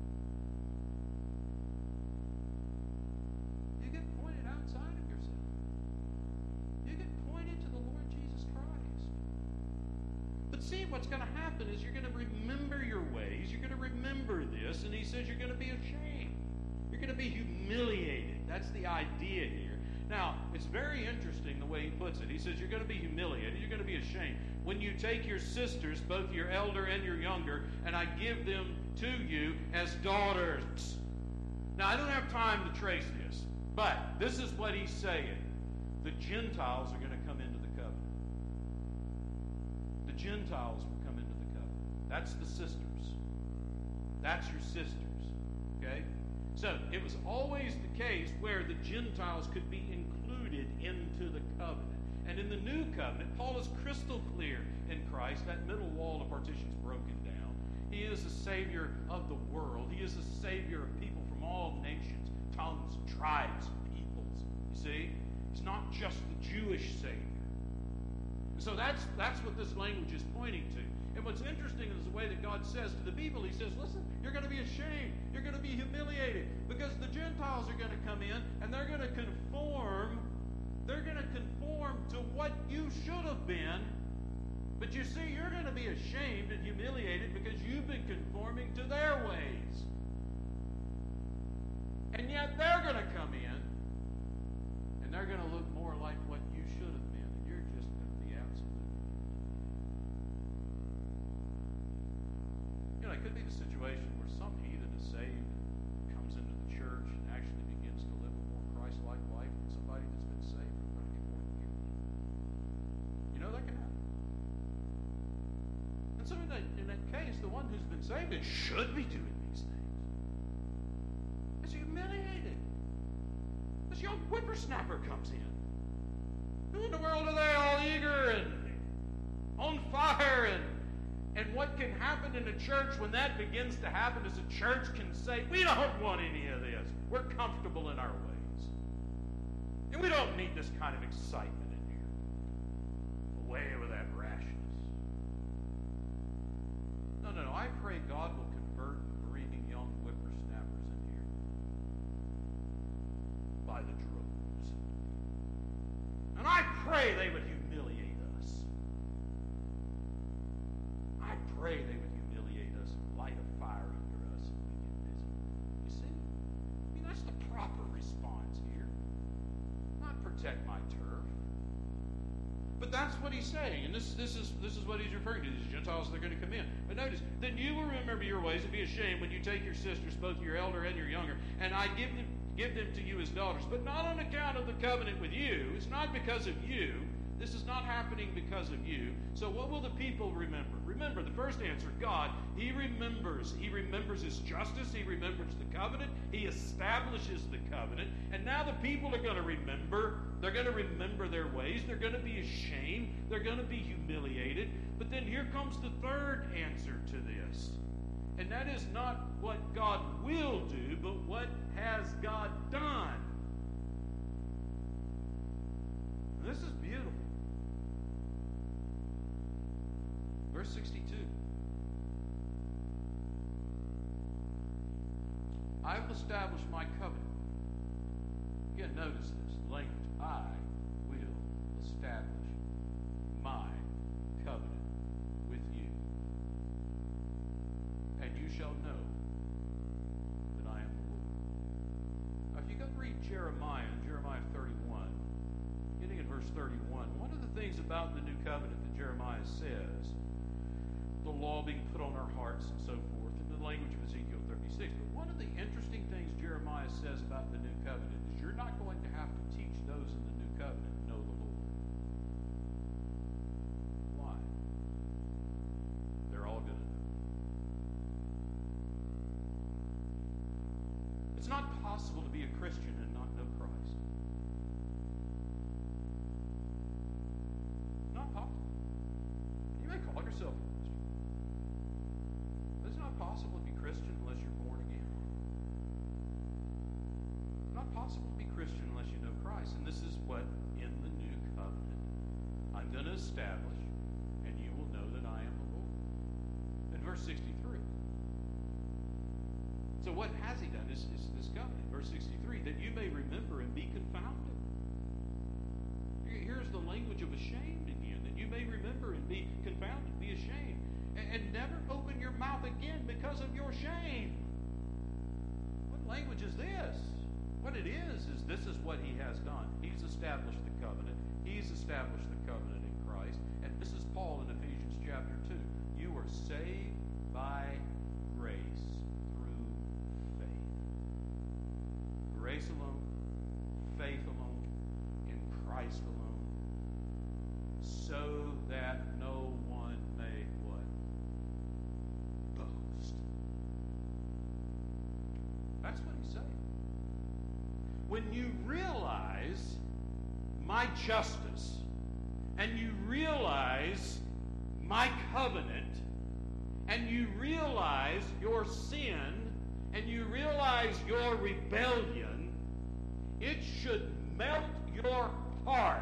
You get pointed outside of yourself. You get pointed to the Lord Jesus Christ. But see, what's going to happen is you're going to remember your ways. You're going to remember this. And he says you're going to be ashamed. You're going to be humiliated. That's the idea here. Now, it's very interesting the way he puts it. He says, you're going to be humiliated. You're going to be ashamed. When you take your sisters, both your elder and your younger, and I give them to you as daughters. Now, I don't have time to trace this, but this is what he's saying. The Gentiles are going to come into the covenant. The Gentiles will come into the covenant. That's the sisters. That's your sisters. Okay? So, it was always the case where the Gentiles could be included into the covenant. And in the new covenant, Paul is crystal clear in Christ. That middle wall of partition is broken down. He is the Savior of the world. He is the Savior of people from all nations, tongues, tribes, peoples. You see? He's not just the Jewish Savior. And so that's what this language is pointing to. And what's interesting is the way that God says to the people, he says, listen, you're going to be ashamed. You're going to be humiliated because the Gentiles are going to come in and they're going to conform. They're going to conform to what you should have been. But you see, you're going to be ashamed and humiliated because you've been conforming to their ways. And yet they're going to come in and they're going to look more like what you should have been. And you're just going to be absolutely. You know, it could be the situation where some heathen is saved, comes into the church, and actually begins to live a more Christ-like life than somebody that's been saved for 30 or 40 years. You know that can happen. And so in that case, the one who's been saved and should be doing these things is humiliated. This young whippersnapper comes in. Who in the world are they, all eager and on fire? And what can happen in a church when that begins to happen is a church can say, we don't want any of this. We're comfortable in our ways. And we don't need this kind of excitement in here. Away with that rashness. No. I pray God will convert breathing young whippersnappers in here by the droves. And I pray they would humiliate us. I pray they would humiliate us and light a fire under us and we get busy. You see? I mean, that's the proper response here. Not protect my turf. But that's what he's saying, and this is what he's referring to. These Gentiles, they're going to come in. But notice, then you will remember your ways and be ashamed when you take your sisters, both your elder and your younger, and I give them to you as daughters, but not on account of the covenant with you. It's not because of you. This is not happening because of you. So what will the people remember? Remember, the first answer, God, He remembers. He remembers His justice. He remembers the covenant. He establishes the covenant. And now the people are going to remember. They're going to remember their ways. They're going to be ashamed. They're going to be humiliated. But then here comes the third answer to this. And that is not what God will do, but what has God done. This is beautiful. Verse 62. I will establish my covenant. Again, notice this language. I will establish my covenant with you. And you shall know that I am the Lord. Now, if you go read Jeremiah 31, beginning in verse 31, one of the things about the new covenant that Jeremiah says, the law being put on our hearts and so forth, in the language of Ezekiel 36. But one of the interesting things Jeremiah says about the new covenant is you're not going to have to teach those in the new covenant to know the Lord. Why? They're all going to know. It's not possible to be a Christian and not know Christ. Not possible. You may call yourself a Christian. But it's not possible to be Christian unless you're born again. It's not possible to be Christian unless you know Christ. And this is what in the new covenant I'm going to establish, and you will know that I am the Lord. In verse 63. So what has he done? Is this covenant. Verse 63, that you may remember and be confounded. Here's the language of ashamed again, that you may remember and be confounded, be ashamed, and never open your mouth again because of your shame. What language is this? What it is this is what he has done. He's established the covenant. He's established the covenant in Christ. And this is Paul in Ephesians chapter 2. You are saved by grace through faith. Grace alone, faith alone, in Christ alone, so that no one may what? Boast. That's what he's saying. When you realize my justice, and you realize my covenant, and you realize your sin, and you realize your rebellion, it should melt your heart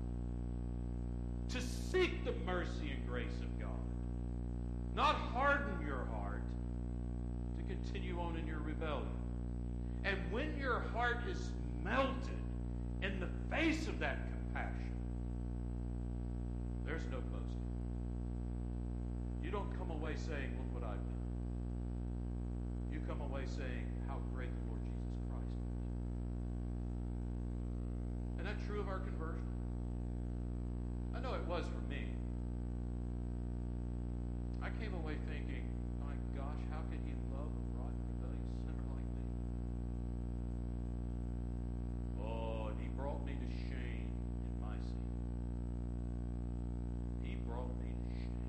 to seek the mercy and grace of God. Not harden your heart to continue on in your rebellion. And when your heart is melted in the face of that compassion, there's no boasting. You don't come away saying, look what I've done. You come away saying, how great the Lord Jesus Christ is. Isn't that true of our conversion? I know it was for me. I came away thinking, my gosh, how could he love a rotten, rebellious sinner like me? Oh, and he brought me to shame in my sin. He brought me to shame.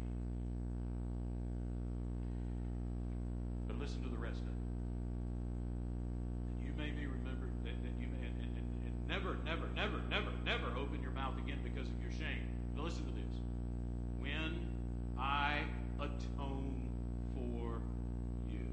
But listen to the rest of it. And you may be remembered that you may, and never, never, never, never, never open your mouth again because of your shame. Now listen to this. When I atone for you,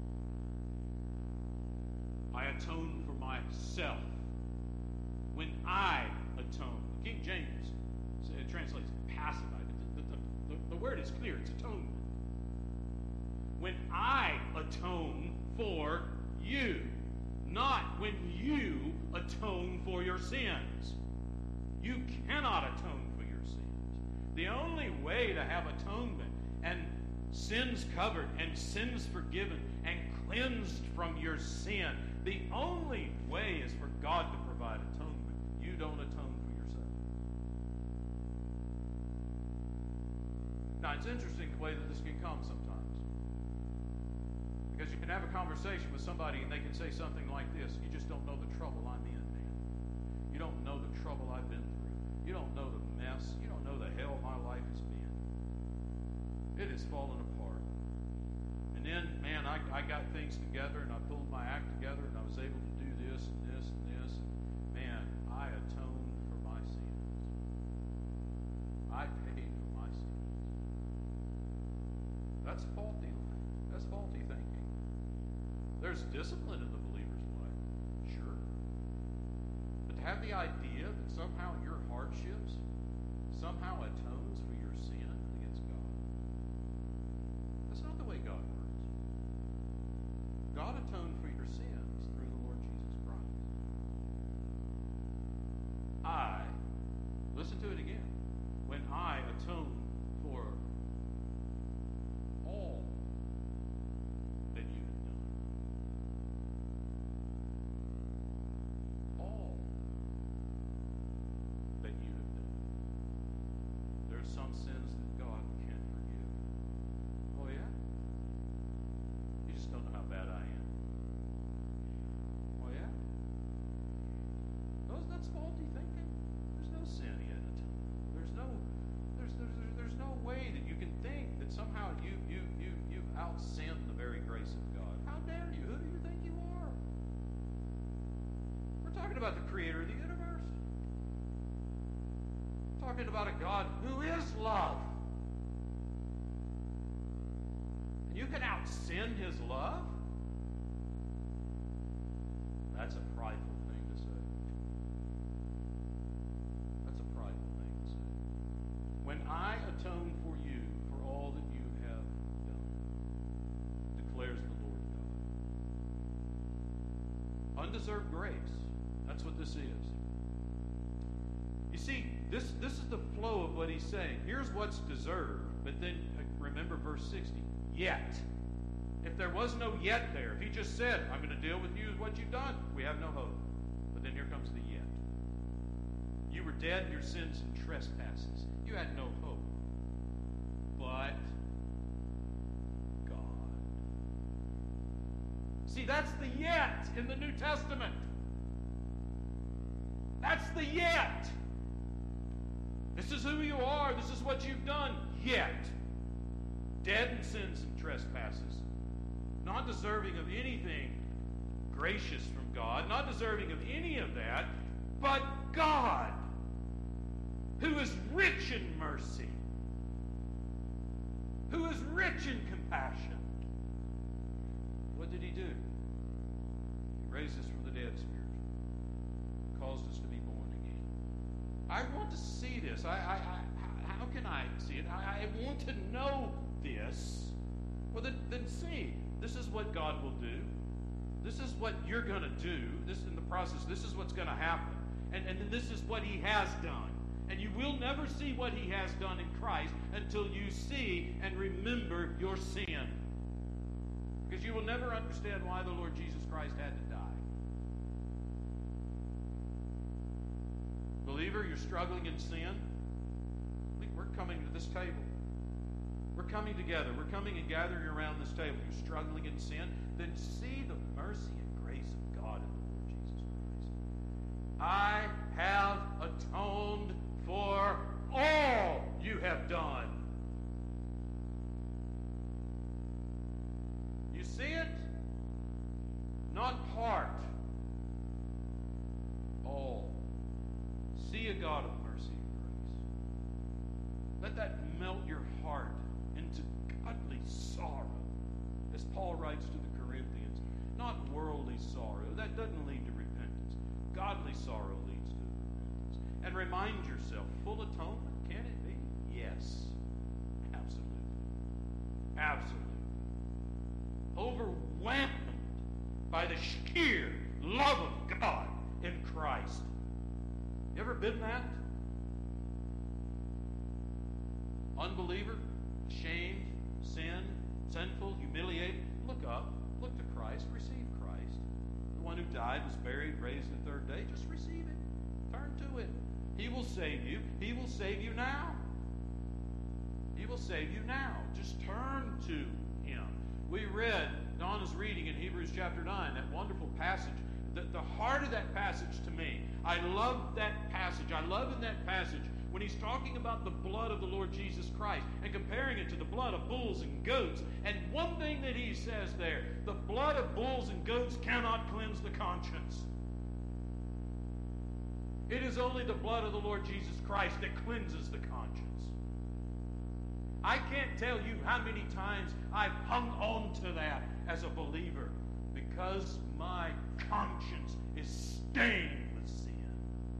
I atone for myself. When I atone, King James translates pacified. The word is clear. It's atonement. When I atone for you, not when you atone for your sins. You cannot atone for your sins. The only way to have atonement and sins covered and sins forgiven and cleansed from your sin, the only way is for God to provide atonement. You don't atone for yourself. Now, it's interesting the way that this can come sometimes. Because you can have a conversation with somebody and they can say something like this: you just don't know the trouble I'm in, man. You don't know the trouble I've been through. You don't know the mess. You don't know the hell my life has been. It has fallen apart. And then, man, I got things together and I pulled my act together and I was able to do this and this and this. Man, I atoned for my sins. I paid for my sins. That's faulty. That's faulty thinking. There's discipline in the believer's life, sure. But to have the idea that somehow your hardships somehow atones for your sin against God, that's not the way God works. God atoned for your sins through the Lord Jesus Christ. Listen to it again. When I atone for all that you have done. All that you have done. There are some sins that God can't forgive. Oh yeah? You just don't know how bad I am. Oh yeah? That's faulty thinking. There's no sin in it. There's no way that you can think that somehow you've outsinned the very grace of God. How dare you? Who do you think you are? We're talking about the creator of the universe. We're talking about a God who is love. And you can out-sin his love? That's a prideful thing to say. That's a prideful thing to say. When I atone for you for all that you have done, declares the Lord God. Undeserved grace. That's what this is. You see, this is the flow of what he's saying. Here's what's deserved. But then remember verse 60. Yet. If there was no yet there, if he just said, I'm going to deal with you with what you've done, we have no hope. But then here comes the yet. You were dead in your sins and trespasses. You had no hope. But God. See, that's the yet in the New Testament. That's the yet. This is who you are. This is what you've done. Yet. Dead in sins and trespasses. Not deserving of anything gracious from God. Not deserving of any of that. But God, who is rich in mercy, who is rich in compassion. What did he do? He raised us from the dead spiritually, caused us to be born again. I want to see this. How can I see it? I want to know this. Well, then see. This is what God will do. This is what you're going to do. This in the process. This is what's going to happen. And this is what he has done. And you will never see what he has done in Christ until you see and remember your sin. Because you will never understand why the Lord Jesus Christ had to die. Believer, you're struggling in sin. We're coming to this table. We're coming together. We're coming and gathering around this table. You're struggling in sin. Then see the mercy and grace of God in the Lord Jesus Christ. I have atoned for all you have done. You see it? Not part. All. See a God of mercy and grace. Let that melt your heart into godly sorrow. As Paul writes to the Corinthians, not worldly sorrow. That doesn't lead to repentance. Godly sorrow leads to repentance. And remind yourself, full atonement, can it be? Yes. Absolutely. Absolutely. Overwhelmed by the sheer love of God in Christ. You ever been that? Unbeliever, ashamed, sinful, humiliated. Look up, look to Christ, receive Christ. The one who died, was buried, raised the third day. Just receive it. Turn to it. He will save you. He will save you now. He will save you now. Just turn to him. We read, Donna's reading in Hebrews chapter 9, that wonderful passage. The heart of that passage to me, I love that passage. I love in that passage when he's talking about the blood of the Lord Jesus Christ and comparing it to the blood of bulls and goats. And one thing that he says there, the blood of bulls and goats cannot cleanse the conscience. It is only the blood of the Lord Jesus Christ that cleanses the conscience. I can't tell you how many times I've hung on to that as a believer because my conscience is stained with sin.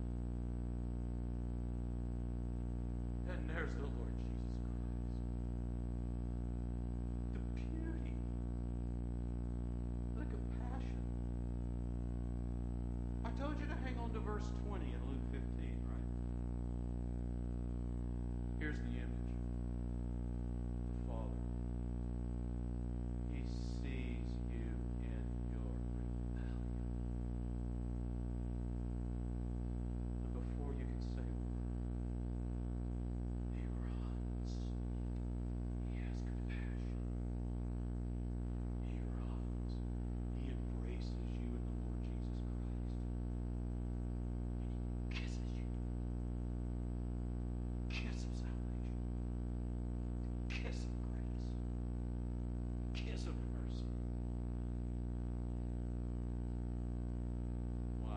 And there's the Lord Jesus Christ. The beauty, the compassion. I told you to hang on to verse 20 in Luke 15, right? Here's the image. The Father. He sees you in your rebellion. And before you can say a word, he runs. He has compassion. He runs. He embraces you in the Lord Jesus Christ. And he kisses you. Kiss of salvation. Kiss of grace. Kiss of mercy. Why?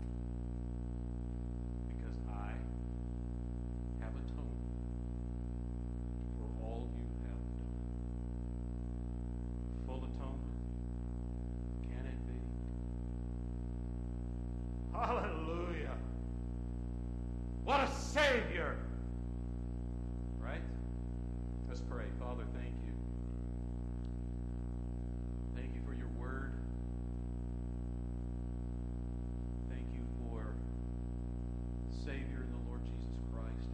Because I have atoned for all you have done. Full atonement. Can it be? Hallelujah. What a Savior. Right? Let's pray. Father, thank you. Thank you for your word. Thank you for the Savior in the Lord Jesus Christ.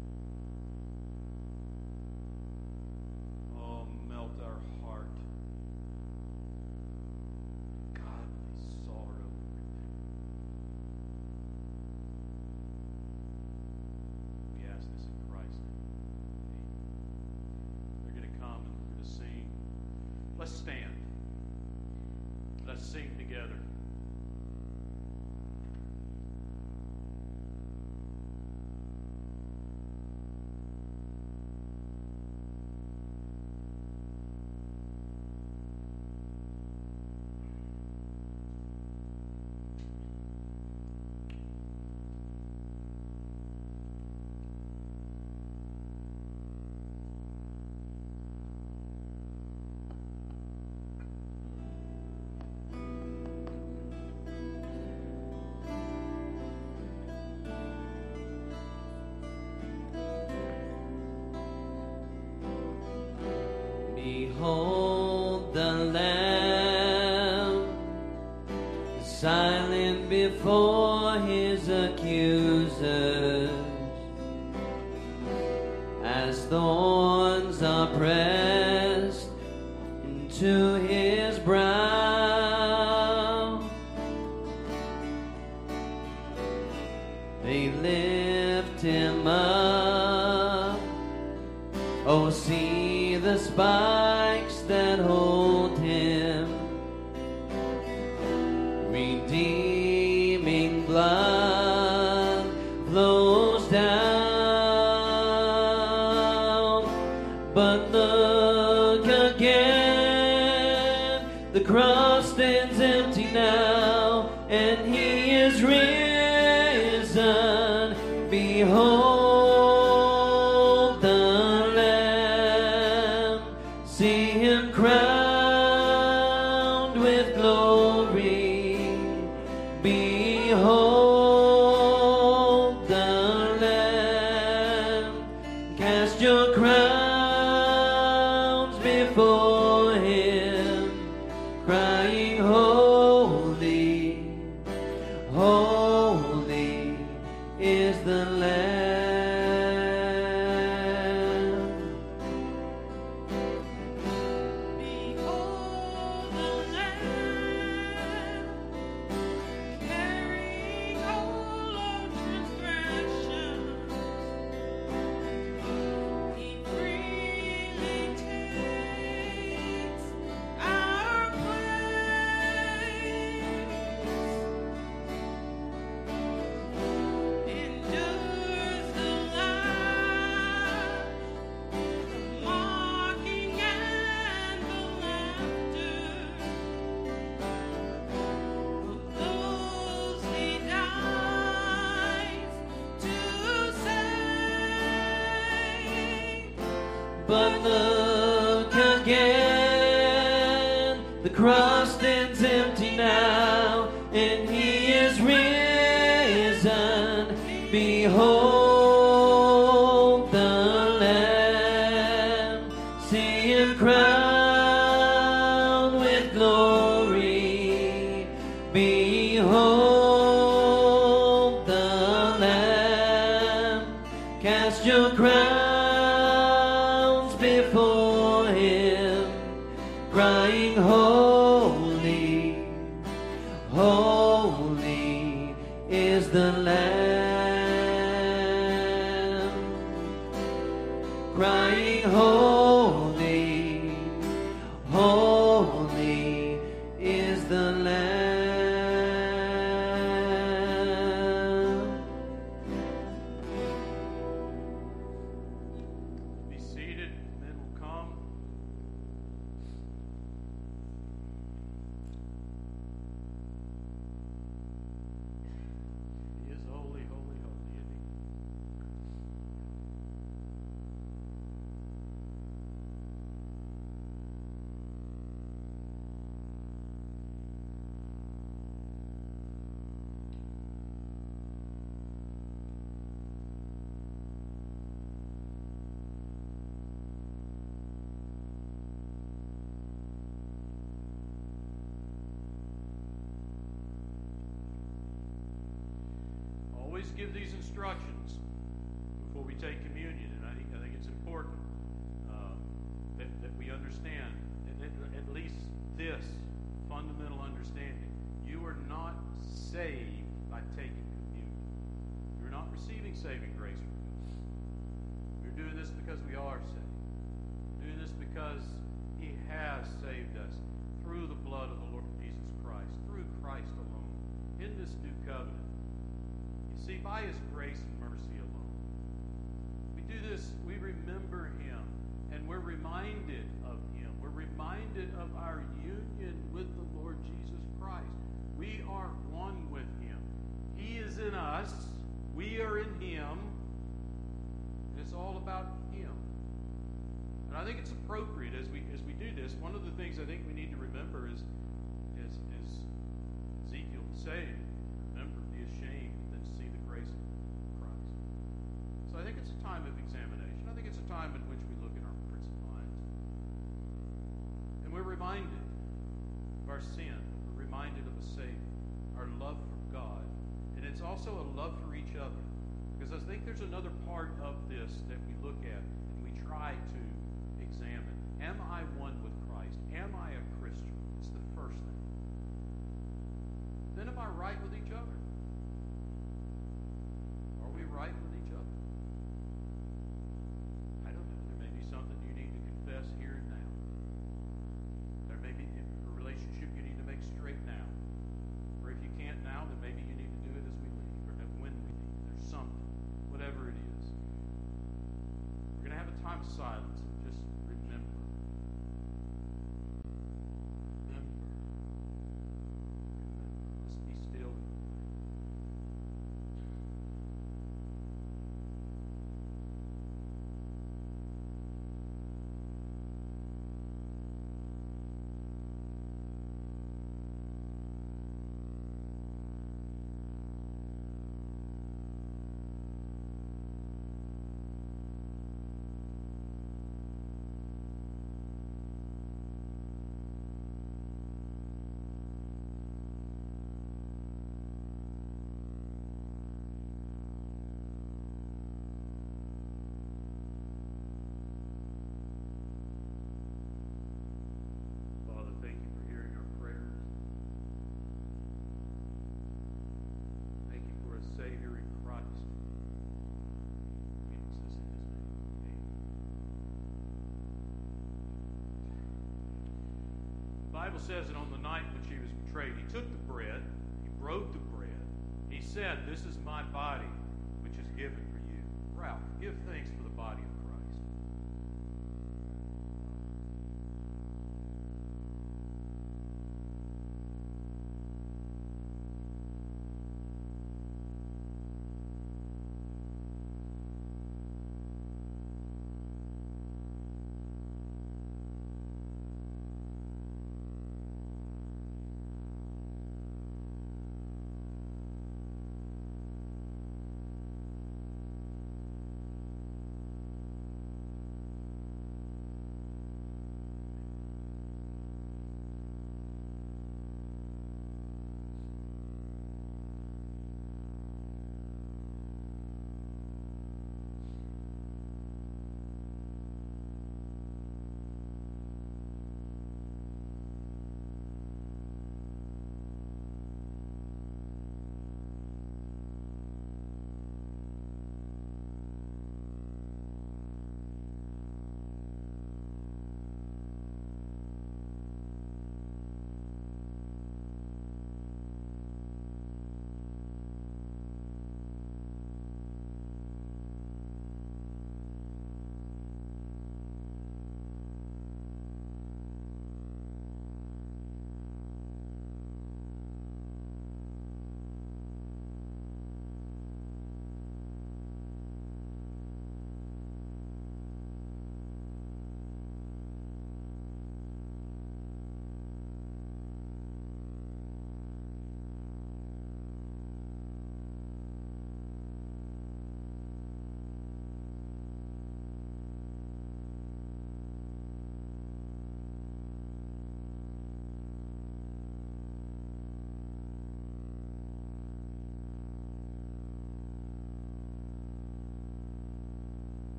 Oh, melt our heart Let's stand. Let's sing together. Behold the Lamb, silent before his accusers, as thorns are pressed into his brow. They lift him up. Oh, see the spikes that hold him. Redeeming blood flows down. But look again, the cross stands empty now, and he is risen. Behold the Lamb, see him crowned with glory. Behold the Lamb, cast your crowns before him, crying holy, holy is the Lamb. Behold the Lamb, carrying all our transgressions. He freely takes our place, endures the lash, the mocking and the laughter of those he dies to save. But look again, the cross stands empty now, and he is risen. Behold the Lamb, see him crowned with glory. Behold the Lamb, cast your crowns before him, crying holy, holy is the Lamb, crying holy, holy is the Lamb. Be seated, men will come. He is holy, holy, holy, isn't he? Always give these instructions before we take communion, and I think it's important that we understand at least this fundamental understanding. You are not saved by taking communion. You're not receiving saving grace from God. We're doing this because we are saved. We're doing this because He has has saved us through the blood of the Lord Jesus Christ, through Christ alone, in this new covenant. You see, by His grace and mercy alone. We do this, we remember Him, and we're reminded of Him. We're reminded of our union with the Lord Jesus Christ. We are one with Him. He is in us, we are in Him, and it's all about Him. And I think it's appropriate as we do this. One of the things I think we need to remember is Ezekiel saying, remember, be ashamed, and then see the grace of Christ. So I think it's a time of examination. I think it's a time in which we look at our hearts and minds. And we're reminded of our sin. We're reminded of a Savior, our love for God. And it's also a love for each other. Because I think there's another part of this that we look at and we try to examine. Am I one with Christ? Am I a Christian? It's the first thing. Then am I right with each other? Are we right with each other? I don't know. There may be something you need to confess here and now. There may be a relationship you need to make straight now. Or if you can't now, then maybe you need to do it as we leave or when we leave. There's something, whatever it is. We're going to have a time of silence and just remember. Just be still. Father, thank you for hearing our prayers. Thank you for a Savior in Christ. We ask this in His name. Amen. The Bible says that on the night which He was betrayed, He took the bread, He broke the bread. He said, "This is my body, which is given for you." Ralph, give thanks for the body of Christ.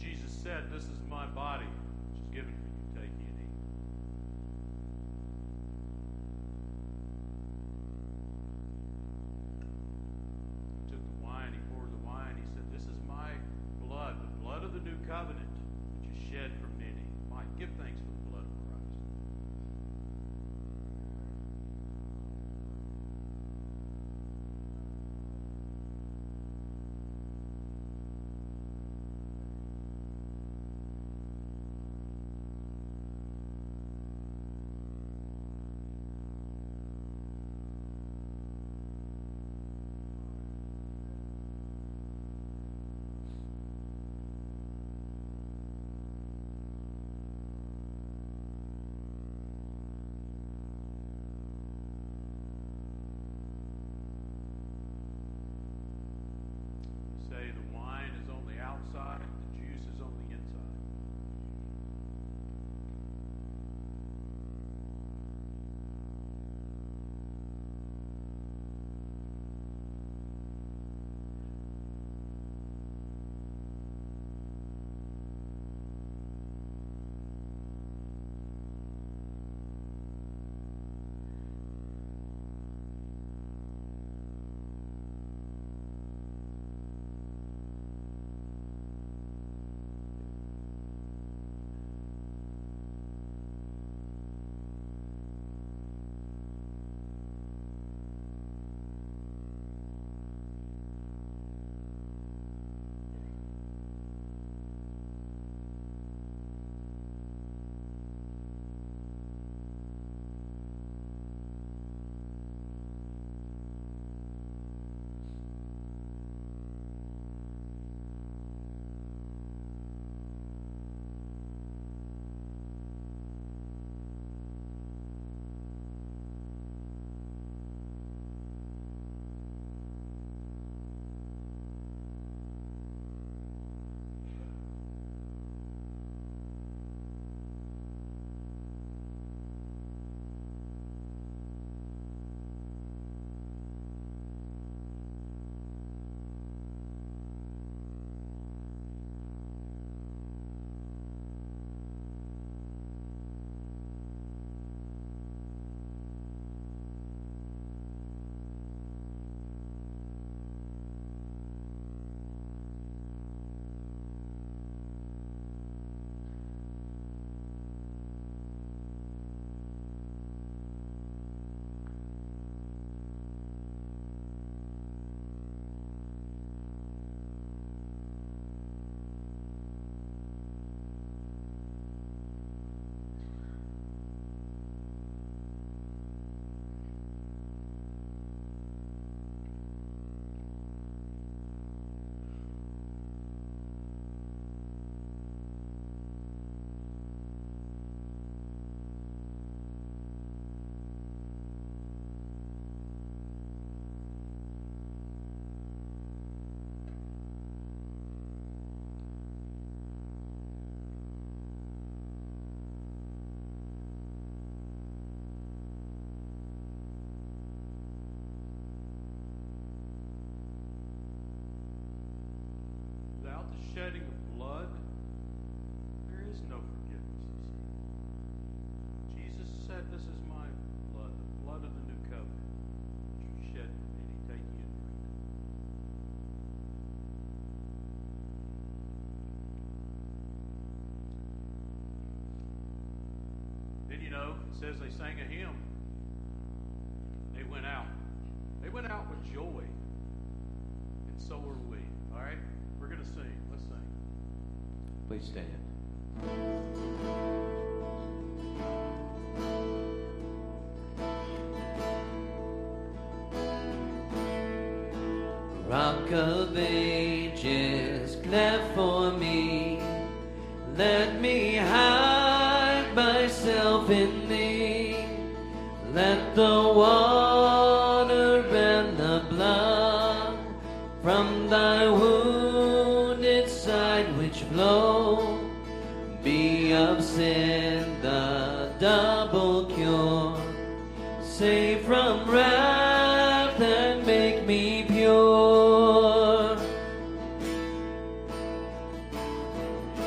Jesus said, "This is my body, which is given for you. Take ye and eat." He took the wine, he poured the wine, he said, "This is my blood, the blood of the new covenant, which is shed for many." Mike, give thanks for the blood of Christ. Say the wine is on the outside, the juice is on the inside. Without the shedding of blood, there is no forgiveness of sin. Jesus said, "This is my blood, the blood of the new covenant, which was shed for many. Take ye and drink." Then you know, it says they sang a hymn. They went out. They went out with joy. And so are we. All right? We're going to sing. Let's sing. Please stand. Rock of ages, cleft for me. Let me hide myself in thee. Let the water and the blood from thy wounded side which flow be of sin the double cure. Save from wrath and make me pure.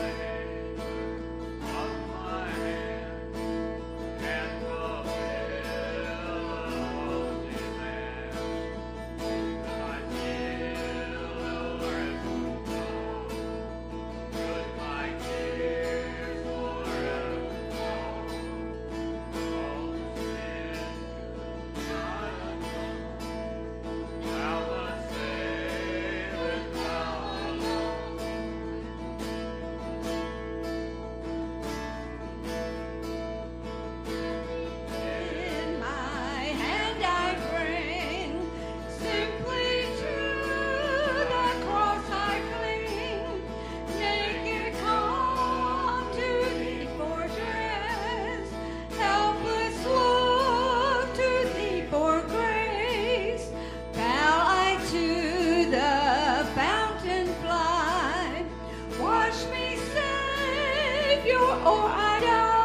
or I die.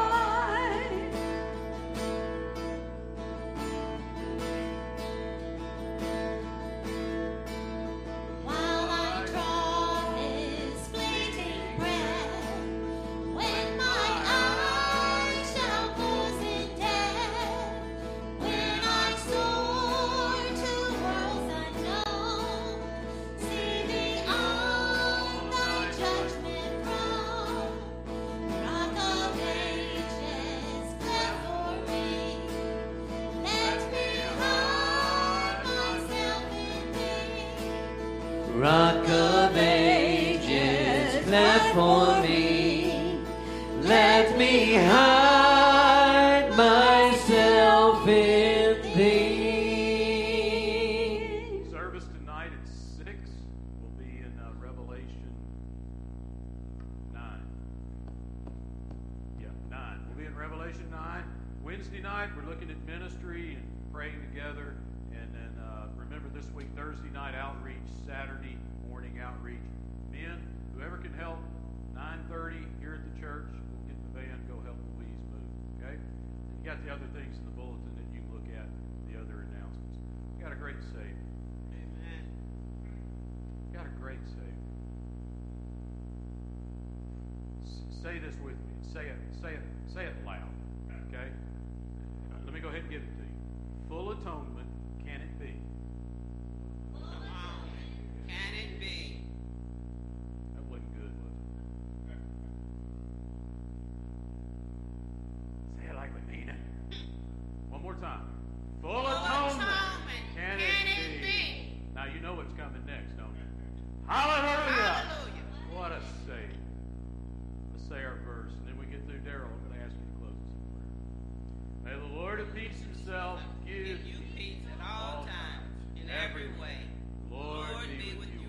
While I draw this fleeting breath, when my eyes shall close in death, when I soar to worlds unknown, see beyond thy judgment throne, Rock of Ages, cleft for me, let me hide myself in thee. Rock of Ages, cleft for me. Let me hide myself in thee. Service tonight at 6 will be in Revelation 9. Yeah, 9. We'll be in Revelation 9. Wednesday night, we're looking at ministry and praying together. And then remember this week, Thursday night outreach, Saturday morning outreach. Men, whoever can help, 9:30 here at the church. We'll get the van, go help Louise move. Okay? And you got the other things in the bulletin that you can look at, the other announcements. You got a great Savior. Amen. Got a great Savior. Say this with me. Say it loud. Okay? Let me go ahead and give it to you. Full atonement, can it be? Can it be? That wasn't good, was it? Say it like we mean it. One more time. Full atonement, can it be? Now you know what's coming next, don't you? Hallelujah! Hallelujah. What a Savior. Let's say our verse, and then we get through Daryl. I'm going to ask you to close us in prayer. May the Lord of peace himself give Give you peace at all times, in every way. Lord be with you